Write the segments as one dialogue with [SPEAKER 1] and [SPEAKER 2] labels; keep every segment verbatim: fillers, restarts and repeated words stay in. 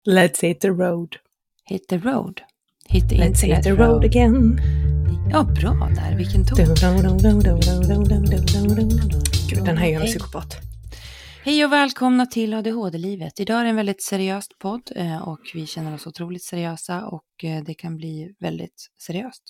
[SPEAKER 1] Let's hit the road.
[SPEAKER 2] Hit the road. Hit the
[SPEAKER 1] Let's
[SPEAKER 2] internet
[SPEAKER 1] hit the road, road again.
[SPEAKER 2] Ja, bra där. Vilken ton.
[SPEAKER 1] Gud, den här är ju en psykopat.
[SPEAKER 2] Hej och välkomna till A D H D-livet. Idag är det en väldigt seriöst podd och vi känner oss otroligt seriösa och det kan bli väldigt seriöst.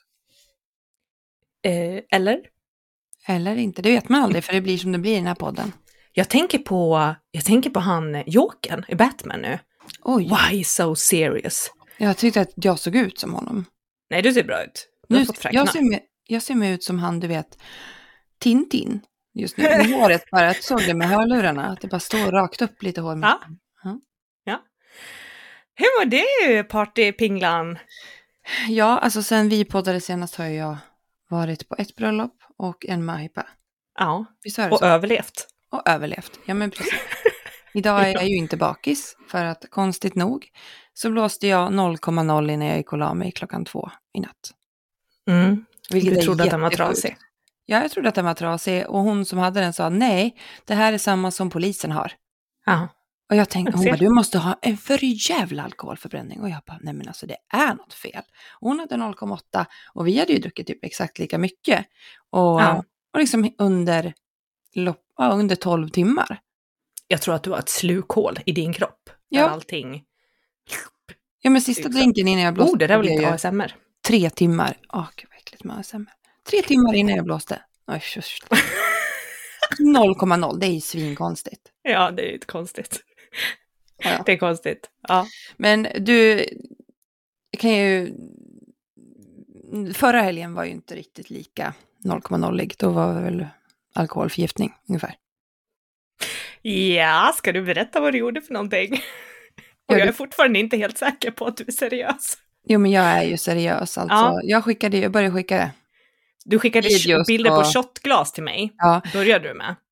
[SPEAKER 1] Eh, eller?
[SPEAKER 2] Eller inte, det vet man aldrig för det blir som det blir i den här podden.
[SPEAKER 1] Jag tänker på, jag tänker på han Jokern i Batman nu.
[SPEAKER 2] Oj.
[SPEAKER 1] Why so serious?
[SPEAKER 2] Jag tyckte att jag såg ut som honom.
[SPEAKER 1] Nej, du ser bra ut. Du har
[SPEAKER 2] nu,
[SPEAKER 1] fått fräkna.
[SPEAKER 2] jag, ser mig, jag ser mig ut som han, du vet, Tintin. Just nu, med håret bara, jag såg det med hörlurarna. Att det bara står rakt upp lite hår.
[SPEAKER 1] Ja. Ja. ja. Hur var det, partypinglan?
[SPEAKER 2] Ja, alltså sen vi poddade senast har jag varit på ett bröllop och en möhippa.
[SPEAKER 1] Ja,
[SPEAKER 2] och
[SPEAKER 1] så? överlevt.
[SPEAKER 2] Och överlevt, ja men precis. Idag är jag ju inte bakis, för att konstigt nog så blåste jag noll komma noll innan jag gick och la mig klockan två i natt.
[SPEAKER 1] Mm. Du trodde att den var trasig?
[SPEAKER 2] Ja, jag trodde att den var trasig och hon som hade den sa nej, det här är samma som polisen har.
[SPEAKER 1] Ja.
[SPEAKER 2] Och jag tänkte, hon bara, du måste ha en för jävla alkoholförbränning. Och jag bara, nej men alltså det är något fel. Och hon hade noll komma åtta och vi hade ju druckit typ exakt lika mycket. Och,
[SPEAKER 1] ja.
[SPEAKER 2] och liksom under, ja, under tolv timmar.
[SPEAKER 1] Jag tror att du har ett slukhål i din kropp.
[SPEAKER 2] Ja.
[SPEAKER 1] Allting.
[SPEAKER 2] Ja, men sista drinken innan jag blåste.
[SPEAKER 1] Oh, det där var lite A S M R.
[SPEAKER 2] Tre timmar. Åh, gud vad äckligt med A S M R. Tre timmar innan jag blåste. Oj, noll komma noll, det är ju svinkonstigt.
[SPEAKER 1] Ja, det är ju konstigt.
[SPEAKER 2] Ja, ja.
[SPEAKER 1] Det är konstigt, ja.
[SPEAKER 2] Men du kan ju... Förra helgen var ju inte riktigt lika noll komma noll-ig. Då var det väl alkoholförgiftning ungefär.
[SPEAKER 1] Ja, ska du berätta vad du gjorde för någonting? Och jag är fortfarande inte helt säker på att du är seriös.
[SPEAKER 2] Jo, men jag är ju seriös. Alltså. Ja. Jag skickade, jag började skicka det.
[SPEAKER 1] Du skickade Videos bilder och... på shotglas till mig.
[SPEAKER 2] Ja.
[SPEAKER 1] Började du med?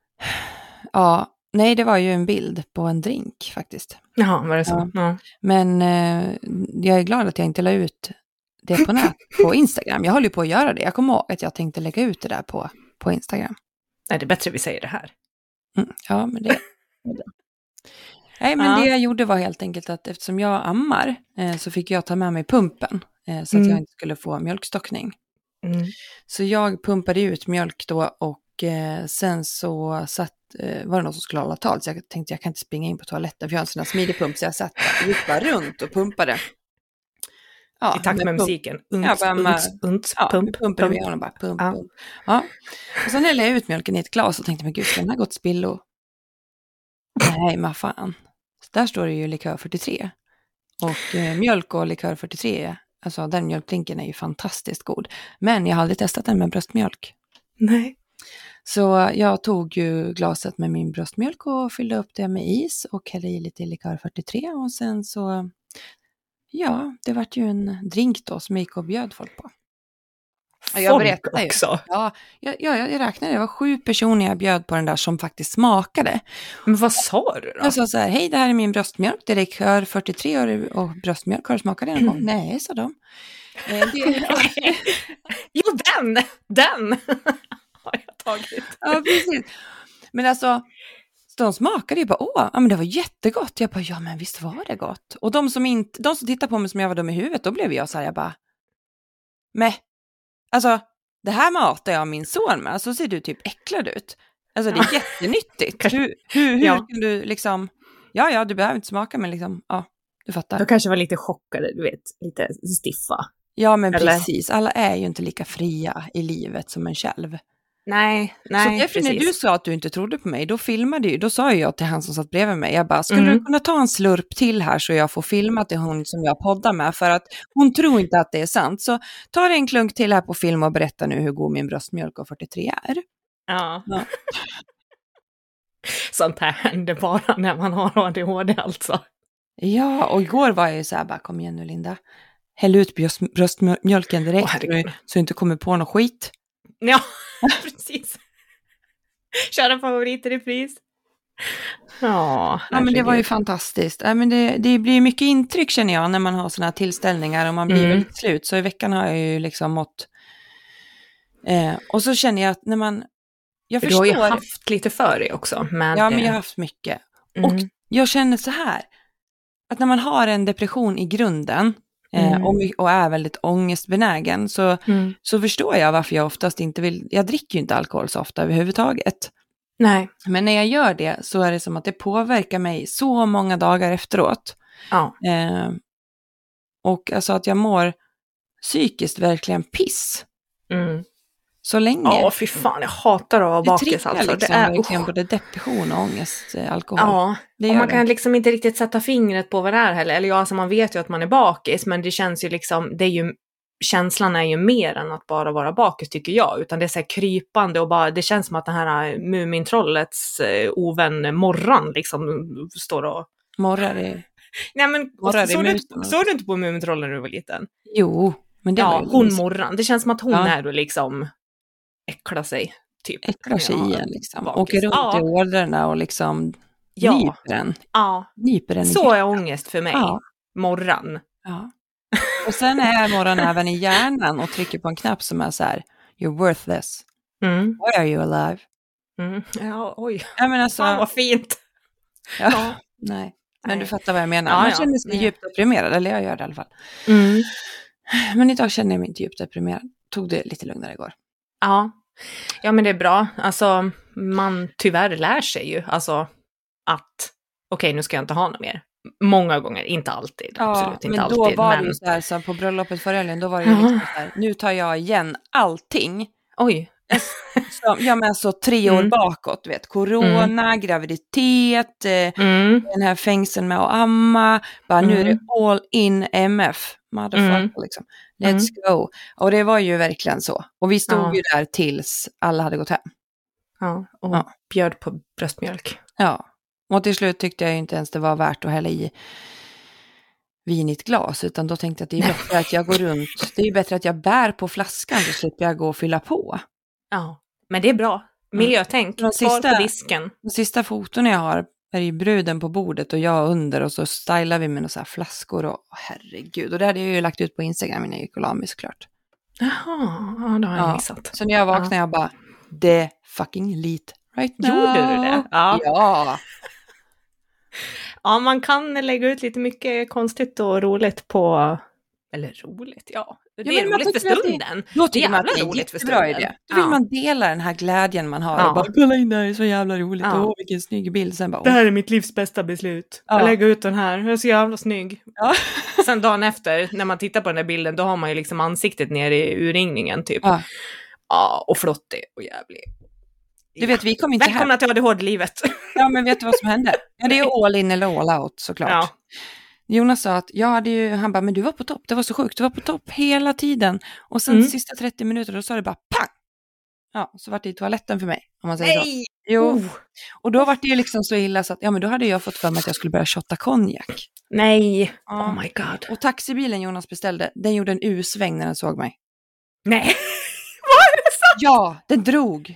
[SPEAKER 2] Ja, nej det var ju en bild på en drink faktiskt.
[SPEAKER 1] Jaha, var det så?
[SPEAKER 2] Ja.
[SPEAKER 1] Ja.
[SPEAKER 2] Men eh, jag är glad att jag inte la ut det på nät, på Instagram. Jag håller ju på att göra det. Jag kommer ihåg att jag tänkte lägga ut det där på, på Instagram.
[SPEAKER 1] Nej, det är bättre vi säger det här.
[SPEAKER 2] Mm, ja, men det... Nej, men ja. Det jag gjorde var helt enkelt att eftersom jag ammar eh, så fick jag ta med mig pumpen eh, så att mm. jag inte skulle få mjölkstockning. Mm. Så jag pumpade ut mjölk då och eh, sen så satt, eh, var det någon som skulle hålla tal så jag tänkte jag kan inte springa in på toaletten för jag har en sån här smidig pump så jag satt där och gick bara runt och pumpade.
[SPEAKER 1] Ja, I takt med, med musiken. Unts,
[SPEAKER 2] ja, bara,
[SPEAKER 1] unts, unts,
[SPEAKER 2] ja,
[SPEAKER 1] pump,
[SPEAKER 2] pump,
[SPEAKER 1] pump.
[SPEAKER 2] pump. Bara, pump,
[SPEAKER 1] ja.
[SPEAKER 2] pump. Ja. Och sen hällde jag ut mjölken i ett glas och tänkte, men gud, ska den här gått spillo? Nej, men fan. Där står det ju likör fyrtiotre. Och eh, mjölk och likör fyrtiotre, alltså den mjölkdrinken är ju fantastiskt god. Men jag har aldrig testat den med bröstmjölk.
[SPEAKER 1] Nej.
[SPEAKER 2] Så jag tog ju glaset med min bröstmjölk och fyllde upp det med is och hällde i lite likör fyrtiotre. Och sen så, ja, det var ju en drink då som jag gick och bjöd folk på.
[SPEAKER 1] Jag folk också?
[SPEAKER 2] Ja, jag, jag, jag räknade, det var sju personer jag bjöd på den där som faktiskt smakade.
[SPEAKER 1] Men vad sa du då?
[SPEAKER 2] Jag sa så här, hej det här är min bröstmjölk, det är likör fyrtiotre och, och bröstmjölk, har du smakat det någon gång? Mm. Nej, sa de. Eh, det,
[SPEAKER 1] jo, den, den har jag tagit.
[SPEAKER 2] Ja, precis. Men alltså, de smakade ju bara, åh, ja, men det var jättegott. Jag bara, ja men visst var det gott. Och de som, inte, de som tittade på mig som jag var dum i huvudet, då blev jag så här, jag bara, men alltså, det här matar jag min son med. Så ser du typ äcklad ut. Alltså det är jättenyttigt. hur hur, hur ja. kan du liksom... Ja, ja, du behöver inte smaka, men liksom... Ja, du fattar.
[SPEAKER 1] De kanske var lite chockade, du vet. Lite stiffa.
[SPEAKER 2] Ja, men
[SPEAKER 1] eller?
[SPEAKER 2] Precis. Alla är ju inte lika fria i livet som en själv.
[SPEAKER 1] Nej, nej,
[SPEAKER 2] så därför
[SPEAKER 1] precis.
[SPEAKER 2] När du sa att du inte trodde på mig, då filmade ju, då sa jag till han som satt bredvid mig, jag bara, skulle
[SPEAKER 1] mm.
[SPEAKER 2] du kunna ta en slurp till här så jag får filma till hon som jag poddar med, för att hon tror inte att det är sant. Så ta en klunk till här på film och berätta nu hur god min bröstmjölk och fyrtiotre är.
[SPEAKER 1] Ja. ja. Sånt här händer bara när man har A D H D alltså.
[SPEAKER 2] Ja, och igår var jag ju så här, bara kom igen nu Linda, häll ut bröst, bröstmjölken direkt oh, så du inte kommer på någon skit.
[SPEAKER 1] Ja, precis. Kör en favorit i repris. Ja,
[SPEAKER 2] ja, men det var ju fantastiskt. Ja, men det, det blir mycket intryck känner jag när man har såna här tillställningar och man blir mm. väldigt slut. Så i veckan har jag ju liksom mått... Eh, och så känner jag att när man... Jag
[SPEAKER 1] för
[SPEAKER 2] förstår,
[SPEAKER 1] du har ju haft lite för dig också. Med
[SPEAKER 2] ja, men jag har haft mycket. Mm. Och jag känner så här. att när man har en depression i grunden mm. eh, och, och är väldigt ångestbenägen så, mm. så förstår jag varför jag oftast inte vill, jag dricker ju inte alkohol så ofta överhuvudtaget.
[SPEAKER 1] Nej.
[SPEAKER 2] Men när jag gör det så är det som att det påverkar mig så många dagar efteråt.
[SPEAKER 1] Ja.
[SPEAKER 2] Eh, och alltså att jag mår psykiskt verkligen piss.
[SPEAKER 1] Mm.
[SPEAKER 2] Så länge.
[SPEAKER 1] Ja, fy fan, jag hatar att vara bakis alltså.
[SPEAKER 2] Liksom,
[SPEAKER 1] det är
[SPEAKER 2] verkligen både depression och ångest, alkohol.
[SPEAKER 1] Ja,
[SPEAKER 2] det
[SPEAKER 1] och man
[SPEAKER 2] det.
[SPEAKER 1] kan liksom inte riktigt sätta fingret på vad det är heller. Eller ja, alltså man vet ju att man är bakis, men det känns ju liksom, det är ju, känslan är ju mer än att bara vara bakis tycker jag. Utan det är så här krypande och bara, det känns som att den här Mumintrollets eh, ovän Morran liksom står och...
[SPEAKER 2] Morrar i...
[SPEAKER 1] Nej men,
[SPEAKER 2] Morrar
[SPEAKER 1] såg,
[SPEAKER 2] i
[SPEAKER 1] du, såg du inte på Mumintrollen när du var liten?
[SPEAKER 2] Jo, men det
[SPEAKER 1] ja,
[SPEAKER 2] var ju...
[SPEAKER 1] hon Morran. Det känns som att hon
[SPEAKER 2] ja.
[SPEAKER 1] är då liksom... äcklar sig, typ.
[SPEAKER 2] Äcklar sig
[SPEAKER 1] ja,
[SPEAKER 2] igen, liksom.
[SPEAKER 1] Bakis.
[SPEAKER 2] Åker runt
[SPEAKER 1] ja.
[SPEAKER 2] i ådrarna och liksom
[SPEAKER 1] ja.
[SPEAKER 2] nyper den.
[SPEAKER 1] Ja,
[SPEAKER 2] nyper den
[SPEAKER 1] så är ångest för mig.
[SPEAKER 2] Ja.
[SPEAKER 1] Morran.
[SPEAKER 2] Ja. Och sen är morran även i hjärnan och trycker på en knapp som är så här, you're worthless.
[SPEAKER 1] Mm.
[SPEAKER 2] Why are you alive?
[SPEAKER 1] Mm. Ja, oj.
[SPEAKER 2] Ja, men alltså...
[SPEAKER 1] Fan vad fint.
[SPEAKER 2] Ja, ja. Nej. Men
[SPEAKER 1] Nej.
[SPEAKER 2] du fattar vad jag menar.
[SPEAKER 1] Ja,
[SPEAKER 2] Man
[SPEAKER 1] ja.
[SPEAKER 2] känner sig
[SPEAKER 1] Nej.
[SPEAKER 2] djupt deprimerad, eller jag gör det i alla fall.
[SPEAKER 1] Mm.
[SPEAKER 2] Men idag känner jag mig inte djupt deprimerad. Tog det lite lugnare igår.
[SPEAKER 1] Ja. Ja, men det är bra. Alltså, man tyvärr lär sig ju. Alltså, att okej, okay, nu ska jag inte ha något mer. Många gånger, inte alltid.
[SPEAKER 2] Ja,
[SPEAKER 1] absolut inte
[SPEAKER 2] men
[SPEAKER 1] alltid.
[SPEAKER 2] då var
[SPEAKER 1] men...
[SPEAKER 2] det ju så här, så på bröllopet förra helgen, då var det ju liksom så här, nu tar jag igen allting.
[SPEAKER 1] Oj.
[SPEAKER 2] Så, ja, men alltså tre år
[SPEAKER 1] mm.
[SPEAKER 2] bakåt, vet. Corona, mm. graviditet,
[SPEAKER 1] mm.
[SPEAKER 2] den här fängseln med att amma. Bara mm. nu är det all in M F. Motherfucker, mm. liksom. Let's mm. go. Och det var ju verkligen så. Och vi stod ja. ju där tills alla hade gått hem.
[SPEAKER 1] Ja, och ja. bjöd på bröstmjölk.
[SPEAKER 2] Ja, och till slut tyckte jag ju inte ens det var värt att hälla i vin i ett glas, utan då tänkte jag att det är bättre att jag går runt. Det är ju bättre att jag bär på flaskan, så slipper jag gå och fylla på.
[SPEAKER 1] Ja, men det är bra. Miljötänk,
[SPEAKER 2] mm.
[SPEAKER 1] svar
[SPEAKER 2] sista,
[SPEAKER 1] på disken.
[SPEAKER 2] De sista foton jag har är ju bruden på bordet och jag under, och så stylar vi med några så här flaskor och herregud. Och det hade jag ju lagt ut på Instagram innan jag gick och la mig, såklart.
[SPEAKER 1] Jaha, ja, det har jag ja. missat.
[SPEAKER 2] Så när jag vaknade ja. jag bara, det fucking lit right now.
[SPEAKER 1] Gjorde du det?
[SPEAKER 2] Ja. ja.
[SPEAKER 1] Ja, man kan lägga ut lite mycket konstigt och roligt på, eller roligt, ja. Det ja, är roligt för stunden.
[SPEAKER 2] Det,
[SPEAKER 1] det är jävla roligt för stunden.
[SPEAKER 2] Idé. Då vill ja. man dela den här glädjen man har. Ja. Och bara, kolla in, det här är så jävla roligt. Ja. Åh, vilken snygg bild. Sen bara, åh.
[SPEAKER 1] Det här är mitt livs bästa beslut. Ja. Jag lägger ut den här. Jag är så jävla snygg. Ja. Sen dagen efter, när man tittar på den här bilden, då har man ju liksom ansiktet ner i urringningen typ. Ja, ja och flottig och jävlig.
[SPEAKER 2] Du vet, vi kom inte
[SPEAKER 1] Välkomna
[SPEAKER 2] hem.
[SPEAKER 1] till A D H D-livet.
[SPEAKER 2] Ja, men vet du vad som hände? Ja, det är all in eller all out, såklart. Ja. Jonas sa att jag hade ju, han bara, men du var på topp, det var så sjukt, du var på topp hela tiden. Och sen mm. sista trettio minuter, då sa det bara pang! Ja, så var det i toaletten för mig, om man säger
[SPEAKER 1] Nej!
[SPEAKER 2] så. Jo.
[SPEAKER 1] Oh.
[SPEAKER 2] Och då var det ju liksom så illa så att, ja men då hade jag fått för mig att jag skulle börja shotta konjak.
[SPEAKER 1] Nej,
[SPEAKER 2] ja.
[SPEAKER 1] Oh my god.
[SPEAKER 2] Och taxibilen Jonas beställde, den gjorde en U-sväng när den såg mig.
[SPEAKER 1] Nej, var det sant?
[SPEAKER 2] Ja, den drog.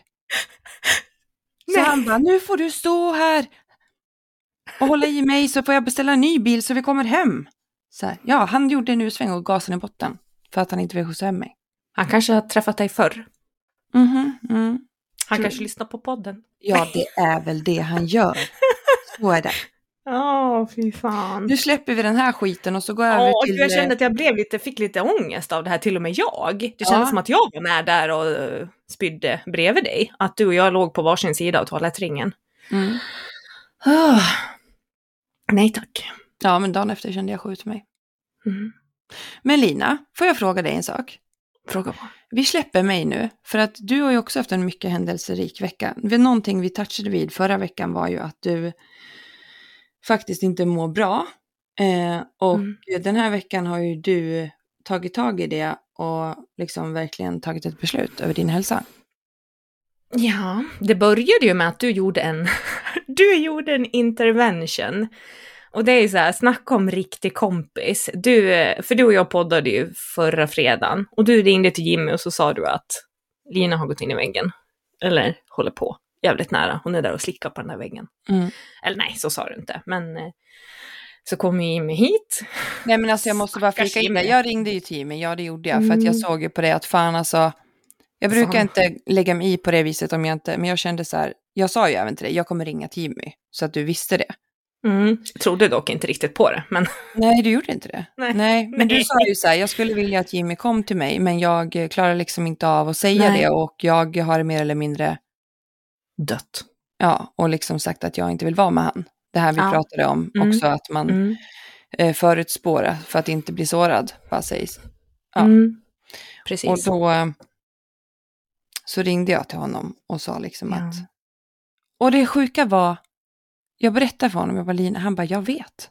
[SPEAKER 2] Så
[SPEAKER 1] Nej.
[SPEAKER 2] han bara, nu får du stå här och hålla i mig så får jag beställa en ny bil så vi kommer hem. Så här, ja, han gjorde en U-sväng och gasen i botten för att han inte vill skjutsa hem mig.
[SPEAKER 1] Han kanske har träffat dig förr.
[SPEAKER 2] Mhm, mm.
[SPEAKER 1] Han kanske lyssnar på podden.
[SPEAKER 2] Ja, det är väl det han gör. Så är det.
[SPEAKER 1] Ja, oh, fy fan.
[SPEAKER 2] Nu släpper vi den här skiten och så går jag
[SPEAKER 1] oh,
[SPEAKER 2] över till...
[SPEAKER 1] Jag kände att jag blev lite, fick lite ångest av det här, till och med jag. Det kändes ja. som att jag var med där och uh, spydde bredvid dig. Att du och jag låg på varsin sida av toalettringen.
[SPEAKER 2] Mm.
[SPEAKER 1] Oh. Nej tack.
[SPEAKER 2] Ja, men dagen efter kände jag skjut mig.
[SPEAKER 1] Mm.
[SPEAKER 2] Men Lina, får jag fråga dig en sak?
[SPEAKER 1] Fråga vad?
[SPEAKER 2] Vi släpper mig nu, för att du har ju också haft en mycket händelserik vecka. Någonting vi touchade vid förra veckan var ju att du faktiskt inte mår bra. Eh, och mm. den här veckan har ju du tagit tag i det och liksom verkligen tagit ett beslut över din hälsa.
[SPEAKER 1] Ja, det började ju med att du gjorde en, du gjorde en intervention. Och det är så här, snacka om riktig kompis. Du, för du och jag poddade ju förra fredagen. Och du ringde till Jimmy och så sa du att Lina har gått in i väggen. Eller håller på. Jävligt nära. Hon är där och slickar på den där väggen.
[SPEAKER 2] Mm.
[SPEAKER 1] Eller nej, så sa du inte. Men så kom Jimmy hit.
[SPEAKER 2] Nej, men alltså jag måste bara flika in det. Jag ringde ju till Jimmy. Ja, det gjorde jag. Mm. För att jag såg ju på det att fan alltså. Jag brukar fan. inte lägga mig i på det viset om jag inte. Men jag kände så här. Jag sa ju även till dig. Jag kommer ringa till Jimmy. Så att du visste det.
[SPEAKER 1] Mm. Jag trodde dock inte riktigt på det, men...
[SPEAKER 2] Nej, du gjorde inte det.
[SPEAKER 1] Nej.
[SPEAKER 2] Nej, men
[SPEAKER 1] Nej.
[SPEAKER 2] du sa ju så här, jag skulle vilja att Jimmy kom till mig, men jag klarar liksom inte av att säga
[SPEAKER 1] Nej.
[SPEAKER 2] det och jag har mer eller mindre
[SPEAKER 1] Dött.
[SPEAKER 2] ja, och liksom sagt att jag inte vill vara med han. Det här vi
[SPEAKER 1] Ja.
[SPEAKER 2] pratade om
[SPEAKER 1] Mm.
[SPEAKER 2] också, att man
[SPEAKER 1] Mm.
[SPEAKER 2] eh, förutspårar för att inte bli sårad, bara sägs. Ja.
[SPEAKER 1] Mm. Precis.
[SPEAKER 2] Och då eh, så ringde jag till honom och sa liksom
[SPEAKER 1] Ja.
[SPEAKER 2] att... Och det sjuka var, jag berättade för honom, jag bara, Lina, han bara, jag vet.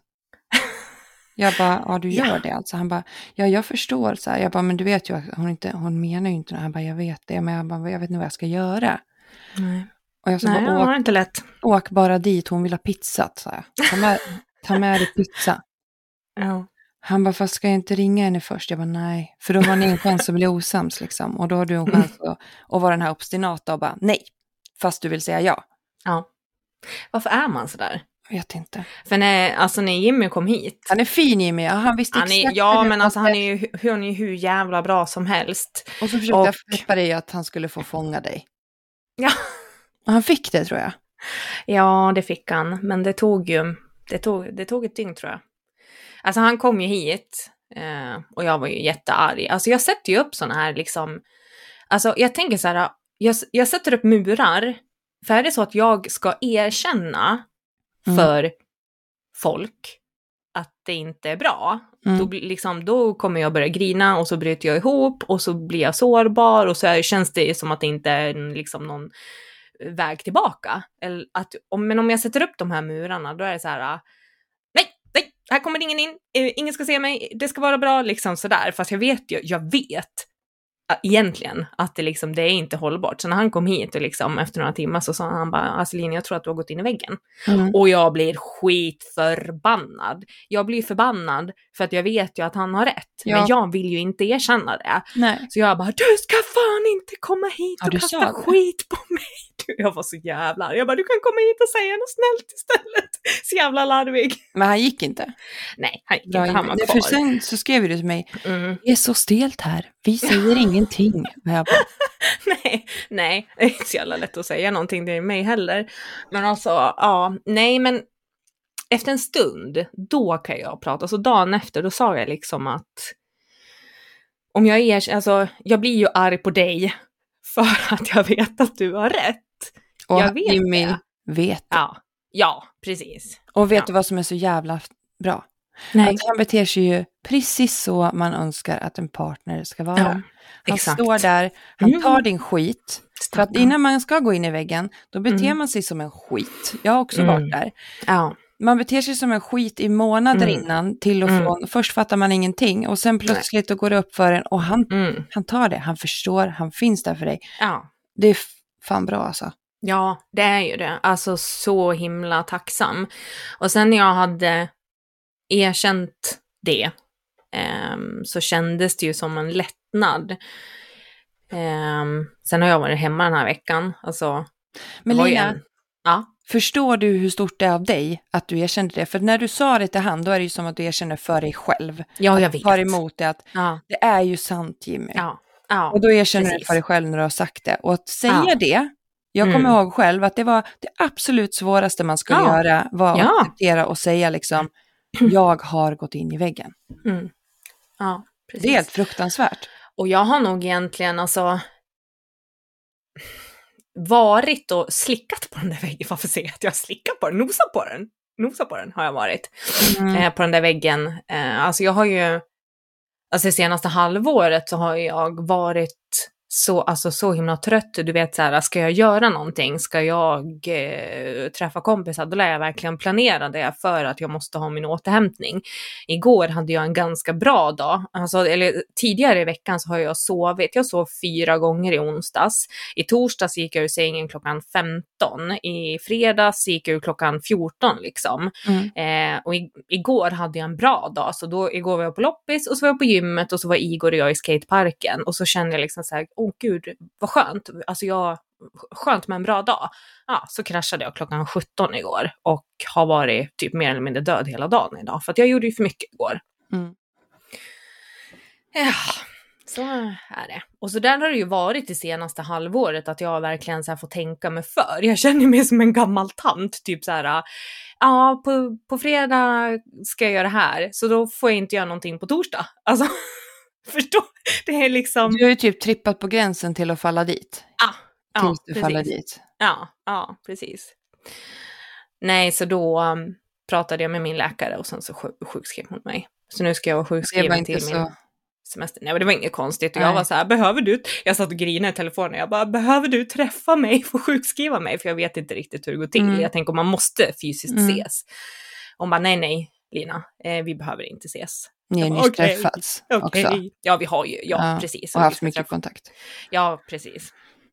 [SPEAKER 2] Jag bara, ja du gör
[SPEAKER 1] Ja.
[SPEAKER 2] det alltså. Han bara, ja jag förstår så här. Jag bara, men du vet ju att hon inte, hon menar ju inte det. Han bara, jag vet det, men jag bara, jag vet inte vad jag ska göra.
[SPEAKER 1] Nej.
[SPEAKER 2] Och jag sa
[SPEAKER 1] Nej,
[SPEAKER 2] bara,
[SPEAKER 1] det
[SPEAKER 2] åk,
[SPEAKER 1] var inte lätt.
[SPEAKER 2] åk bara dit, hon vill ha pizza, sa jag. Ta med, ta med dig pizza.
[SPEAKER 1] Ja.
[SPEAKER 2] Han bara, fast ska jag inte ringa henne först? Jag bara, nej. För då har ni en chans att bli osams liksom. Och då har du en chans att, att vara den här obstinata och bara, nej. Fast du vill säga ja.
[SPEAKER 1] Ja. Varför är man så där?
[SPEAKER 2] Jag vet inte.
[SPEAKER 1] För när, alltså när Jimmy kom hit.
[SPEAKER 2] Han är fin Jimmy, ja, han visste
[SPEAKER 1] Han
[SPEAKER 2] exakt.
[SPEAKER 1] är, ja,
[SPEAKER 2] hur
[SPEAKER 1] men
[SPEAKER 2] han
[SPEAKER 1] alltså han
[SPEAKER 2] ska-
[SPEAKER 1] är ju han är ju hur jävla bra som helst.
[SPEAKER 2] Och så försökte
[SPEAKER 1] och-
[SPEAKER 2] jag peppa dig att han skulle få fånga dig.
[SPEAKER 1] Ja.
[SPEAKER 2] Och han fick det tror jag.
[SPEAKER 1] Ja, det fick han. Men det tog ju, det tog, det tog ett dygn tror jag. Alltså han kom ju hit eh, och jag var ju jättearg. Alltså jag sätter ju upp såna här liksom, alltså jag tänker så här, jag, jag sätter upp murar. För är det så att jag ska erkänna
[SPEAKER 2] Mm.
[SPEAKER 1] för folk att det inte är bra,
[SPEAKER 2] Mm.
[SPEAKER 1] då, blir liksom, då kommer jag börja grina och så bryter jag ihop och så blir jag sårbar och så är, känns det som att det inte är en, liksom någon väg tillbaka. Eller att, om, men om jag sätter upp de här murarna, då är det så här, nej, nej, här kommer ingen in, eh, ingen ska se mig, det ska vara bra, liksom sådär. Fast jag vet ju, jag vet att, egentligen att det liksom, det är inte hållbart. Så när han kom hit och liksom efter några timmar så sa han bara, alltså Lina, jag tror att du har gått in i väggen.
[SPEAKER 2] Mm.
[SPEAKER 1] Och jag blir skitförbannad. Jag blir förbannad för att jag vet ju att han har rätt.
[SPEAKER 2] Ja.
[SPEAKER 1] Men jag vill ju inte erkänna det.
[SPEAKER 2] Nej.
[SPEAKER 1] Så jag bara, du ska fan inte komma hit
[SPEAKER 2] Ja,
[SPEAKER 1] och
[SPEAKER 2] du
[SPEAKER 1] kasta
[SPEAKER 2] sa det.
[SPEAKER 1] skit på mig. Jag var så jävla arg. Jag bara, du kan komma hit och säga något snällt istället. Så jävla larvig.
[SPEAKER 2] Men han gick inte.
[SPEAKER 1] Nej, han gick
[SPEAKER 2] Bra,
[SPEAKER 1] inte, han var
[SPEAKER 2] Nej,
[SPEAKER 1] kvar.
[SPEAKER 2] för sen så skrev du till mig,
[SPEAKER 1] Mm.
[SPEAKER 2] det är så stelt här, vi säger ingenting. Och jag bara,
[SPEAKER 1] Nej, nej, det är inte så jävla lätt att säga någonting till mig heller. Men alltså, ja, nej men efter en stund, då kan jag prata. Så dagen efter, då sa jag liksom att om jag är, alltså, jag blir ju arg på dig för att jag vet att du har rätt.
[SPEAKER 2] och
[SPEAKER 1] Jag vet
[SPEAKER 2] Jimmy
[SPEAKER 1] det.
[SPEAKER 2] vet det.
[SPEAKER 1] Ja, ja, precis.
[SPEAKER 2] Och vet
[SPEAKER 1] Ja.
[SPEAKER 2] du vad som är så jävla bra?
[SPEAKER 1] Nej,
[SPEAKER 2] Att han beter sig ju precis så man önskar att en partner ska vara.
[SPEAKER 1] ja,
[SPEAKER 2] Han
[SPEAKER 1] exakt.
[SPEAKER 2] står där, han
[SPEAKER 1] Mm.
[SPEAKER 2] tar din skit. För att innan man ska gå in i väggen, då beter
[SPEAKER 1] Mm.
[SPEAKER 2] man sig som en skit. Jag har också
[SPEAKER 1] Mm.
[SPEAKER 2] varit där.
[SPEAKER 1] Ja,
[SPEAKER 2] Man beter sig som en skit i månader
[SPEAKER 1] Mm.
[SPEAKER 2] innan, till och
[SPEAKER 1] Mm.
[SPEAKER 2] från. Först fattar man ingenting och sen plötsligt då går det upp för en och han,
[SPEAKER 1] mm.
[SPEAKER 2] han tar det, han förstår, han finns där för dig.
[SPEAKER 1] ja.
[SPEAKER 2] Det är f- fan bra alltså.
[SPEAKER 1] Ja, det är ju det. Alltså så himla tacksam. Och sen när jag hade erkänt det ehm, så kändes det ju som en lättnad. Ehm, sen har jag varit hemma den här veckan. Alltså,
[SPEAKER 2] Men
[SPEAKER 1] det var ju
[SPEAKER 2] Lina,
[SPEAKER 1] en- Ja,
[SPEAKER 2] förstår du hur stort det är av dig att du erkände det? För när du sa det till han, då är det ju som att du erkänner för dig själv.
[SPEAKER 1] ja jag
[SPEAKER 2] Du
[SPEAKER 1] vet.
[SPEAKER 2] tar emot det att
[SPEAKER 1] Ja,
[SPEAKER 2] det är ju sant Jimmy.
[SPEAKER 1] ja, ja.
[SPEAKER 2] Och då erkänner du
[SPEAKER 1] precis.
[SPEAKER 2] för dig själv när du har sagt det. Och att säga
[SPEAKER 1] Ja.
[SPEAKER 2] det, jag kommer
[SPEAKER 1] Mm.
[SPEAKER 2] ihåg själv att det var det absolut svåraste man skulle
[SPEAKER 1] Ja.
[SPEAKER 2] göra var att
[SPEAKER 1] Ja.
[SPEAKER 2] acceptera och säga liksom, jag har gått in i väggen.
[SPEAKER 1] Mm. Ja, precis.
[SPEAKER 2] Det är helt fruktansvärt.
[SPEAKER 1] Och jag har nog egentligen alltså varit och slickat på den där väggen. Varför säger jag att jag har slickat på den? Nosa på den. Nosa på den har jag varit.
[SPEAKER 2] Mm.
[SPEAKER 1] Eh, på den där väggen. Eh, alltså jag har ju, alltså det senaste halvåret så har jag varit så, alltså så himla trött. Du vet så här, ska jag göra någonting? Ska jag eh, träffa kompisar? Då lär jag verkligen planera det för att jag måste ha min återhämtning. Igår hade jag en ganska bra dag. Alltså, eller tidigare i veckan så har jag sovit. Jag sov fyra gånger i onsdags. I torsdags gick jag ur sängen klockan femton. I fredags gick jag ur klockan fjorton liksom.
[SPEAKER 2] Mm.
[SPEAKER 1] Eh, och i, igår hade jag en bra dag. Så då, igår var jag på loppis och så var jag på gymmet och så var Igor och jag i skateparken. Och så kände jag liksom så här, åh gud, vad skönt. Alltså jag, skönt med en bra dag. Ja, så kraschade jag klockan sjutton igår och har varit typ mer eller mindre död hela dagen idag. För att jag gjorde ju för mycket igår.
[SPEAKER 2] Mm.
[SPEAKER 1] Ja, Så är det. Och så där har det ju varit det senaste halvåret, att jag verkligen så här får tänka mig för. Jag känner mig som en gammal tant, typ så här, ja, på, på fredag ska jag göra det här, så då får jag inte göra någonting på torsdag. Alltså, förstå, det är liksom...
[SPEAKER 2] Du har ju typ trippat på gränsen till att falla dit.
[SPEAKER 1] Ja, ja,
[SPEAKER 2] tills du
[SPEAKER 1] precis.
[SPEAKER 2] faller dit.
[SPEAKER 1] Ja, ja, precis. Nej, så då um, pratade jag med min läkare och sen så sjuk- sjukskrev hon mig. Så nu ska jag vara sjukskriven till
[SPEAKER 2] så...
[SPEAKER 1] min semester. Nej, men det var inget konstigt. Och
[SPEAKER 2] Nej.
[SPEAKER 1] jag var så här, behöver du... Jag satt och grinade i telefonen. Jag bara, behöver du träffa mig för att sjukskriva mig? För jag vet inte riktigt hur det går till.
[SPEAKER 2] Mm.
[SPEAKER 1] Jag tänker om man måste fysiskt
[SPEAKER 2] Mm.
[SPEAKER 1] ses. Hon bara, nej, nej, Lina. Eh, vi behöver inte ses.
[SPEAKER 2] Ni har
[SPEAKER 1] bara,
[SPEAKER 2] nyss
[SPEAKER 1] okej,
[SPEAKER 2] träffats
[SPEAKER 1] Okej.
[SPEAKER 2] också.
[SPEAKER 1] Ja, vi har ju. Ja,
[SPEAKER 2] Ja,
[SPEAKER 1] precis.
[SPEAKER 2] Och
[SPEAKER 1] vi
[SPEAKER 2] haft
[SPEAKER 1] ska
[SPEAKER 2] mycket
[SPEAKER 1] träffa-
[SPEAKER 2] kontakt.
[SPEAKER 1] Ja, precis.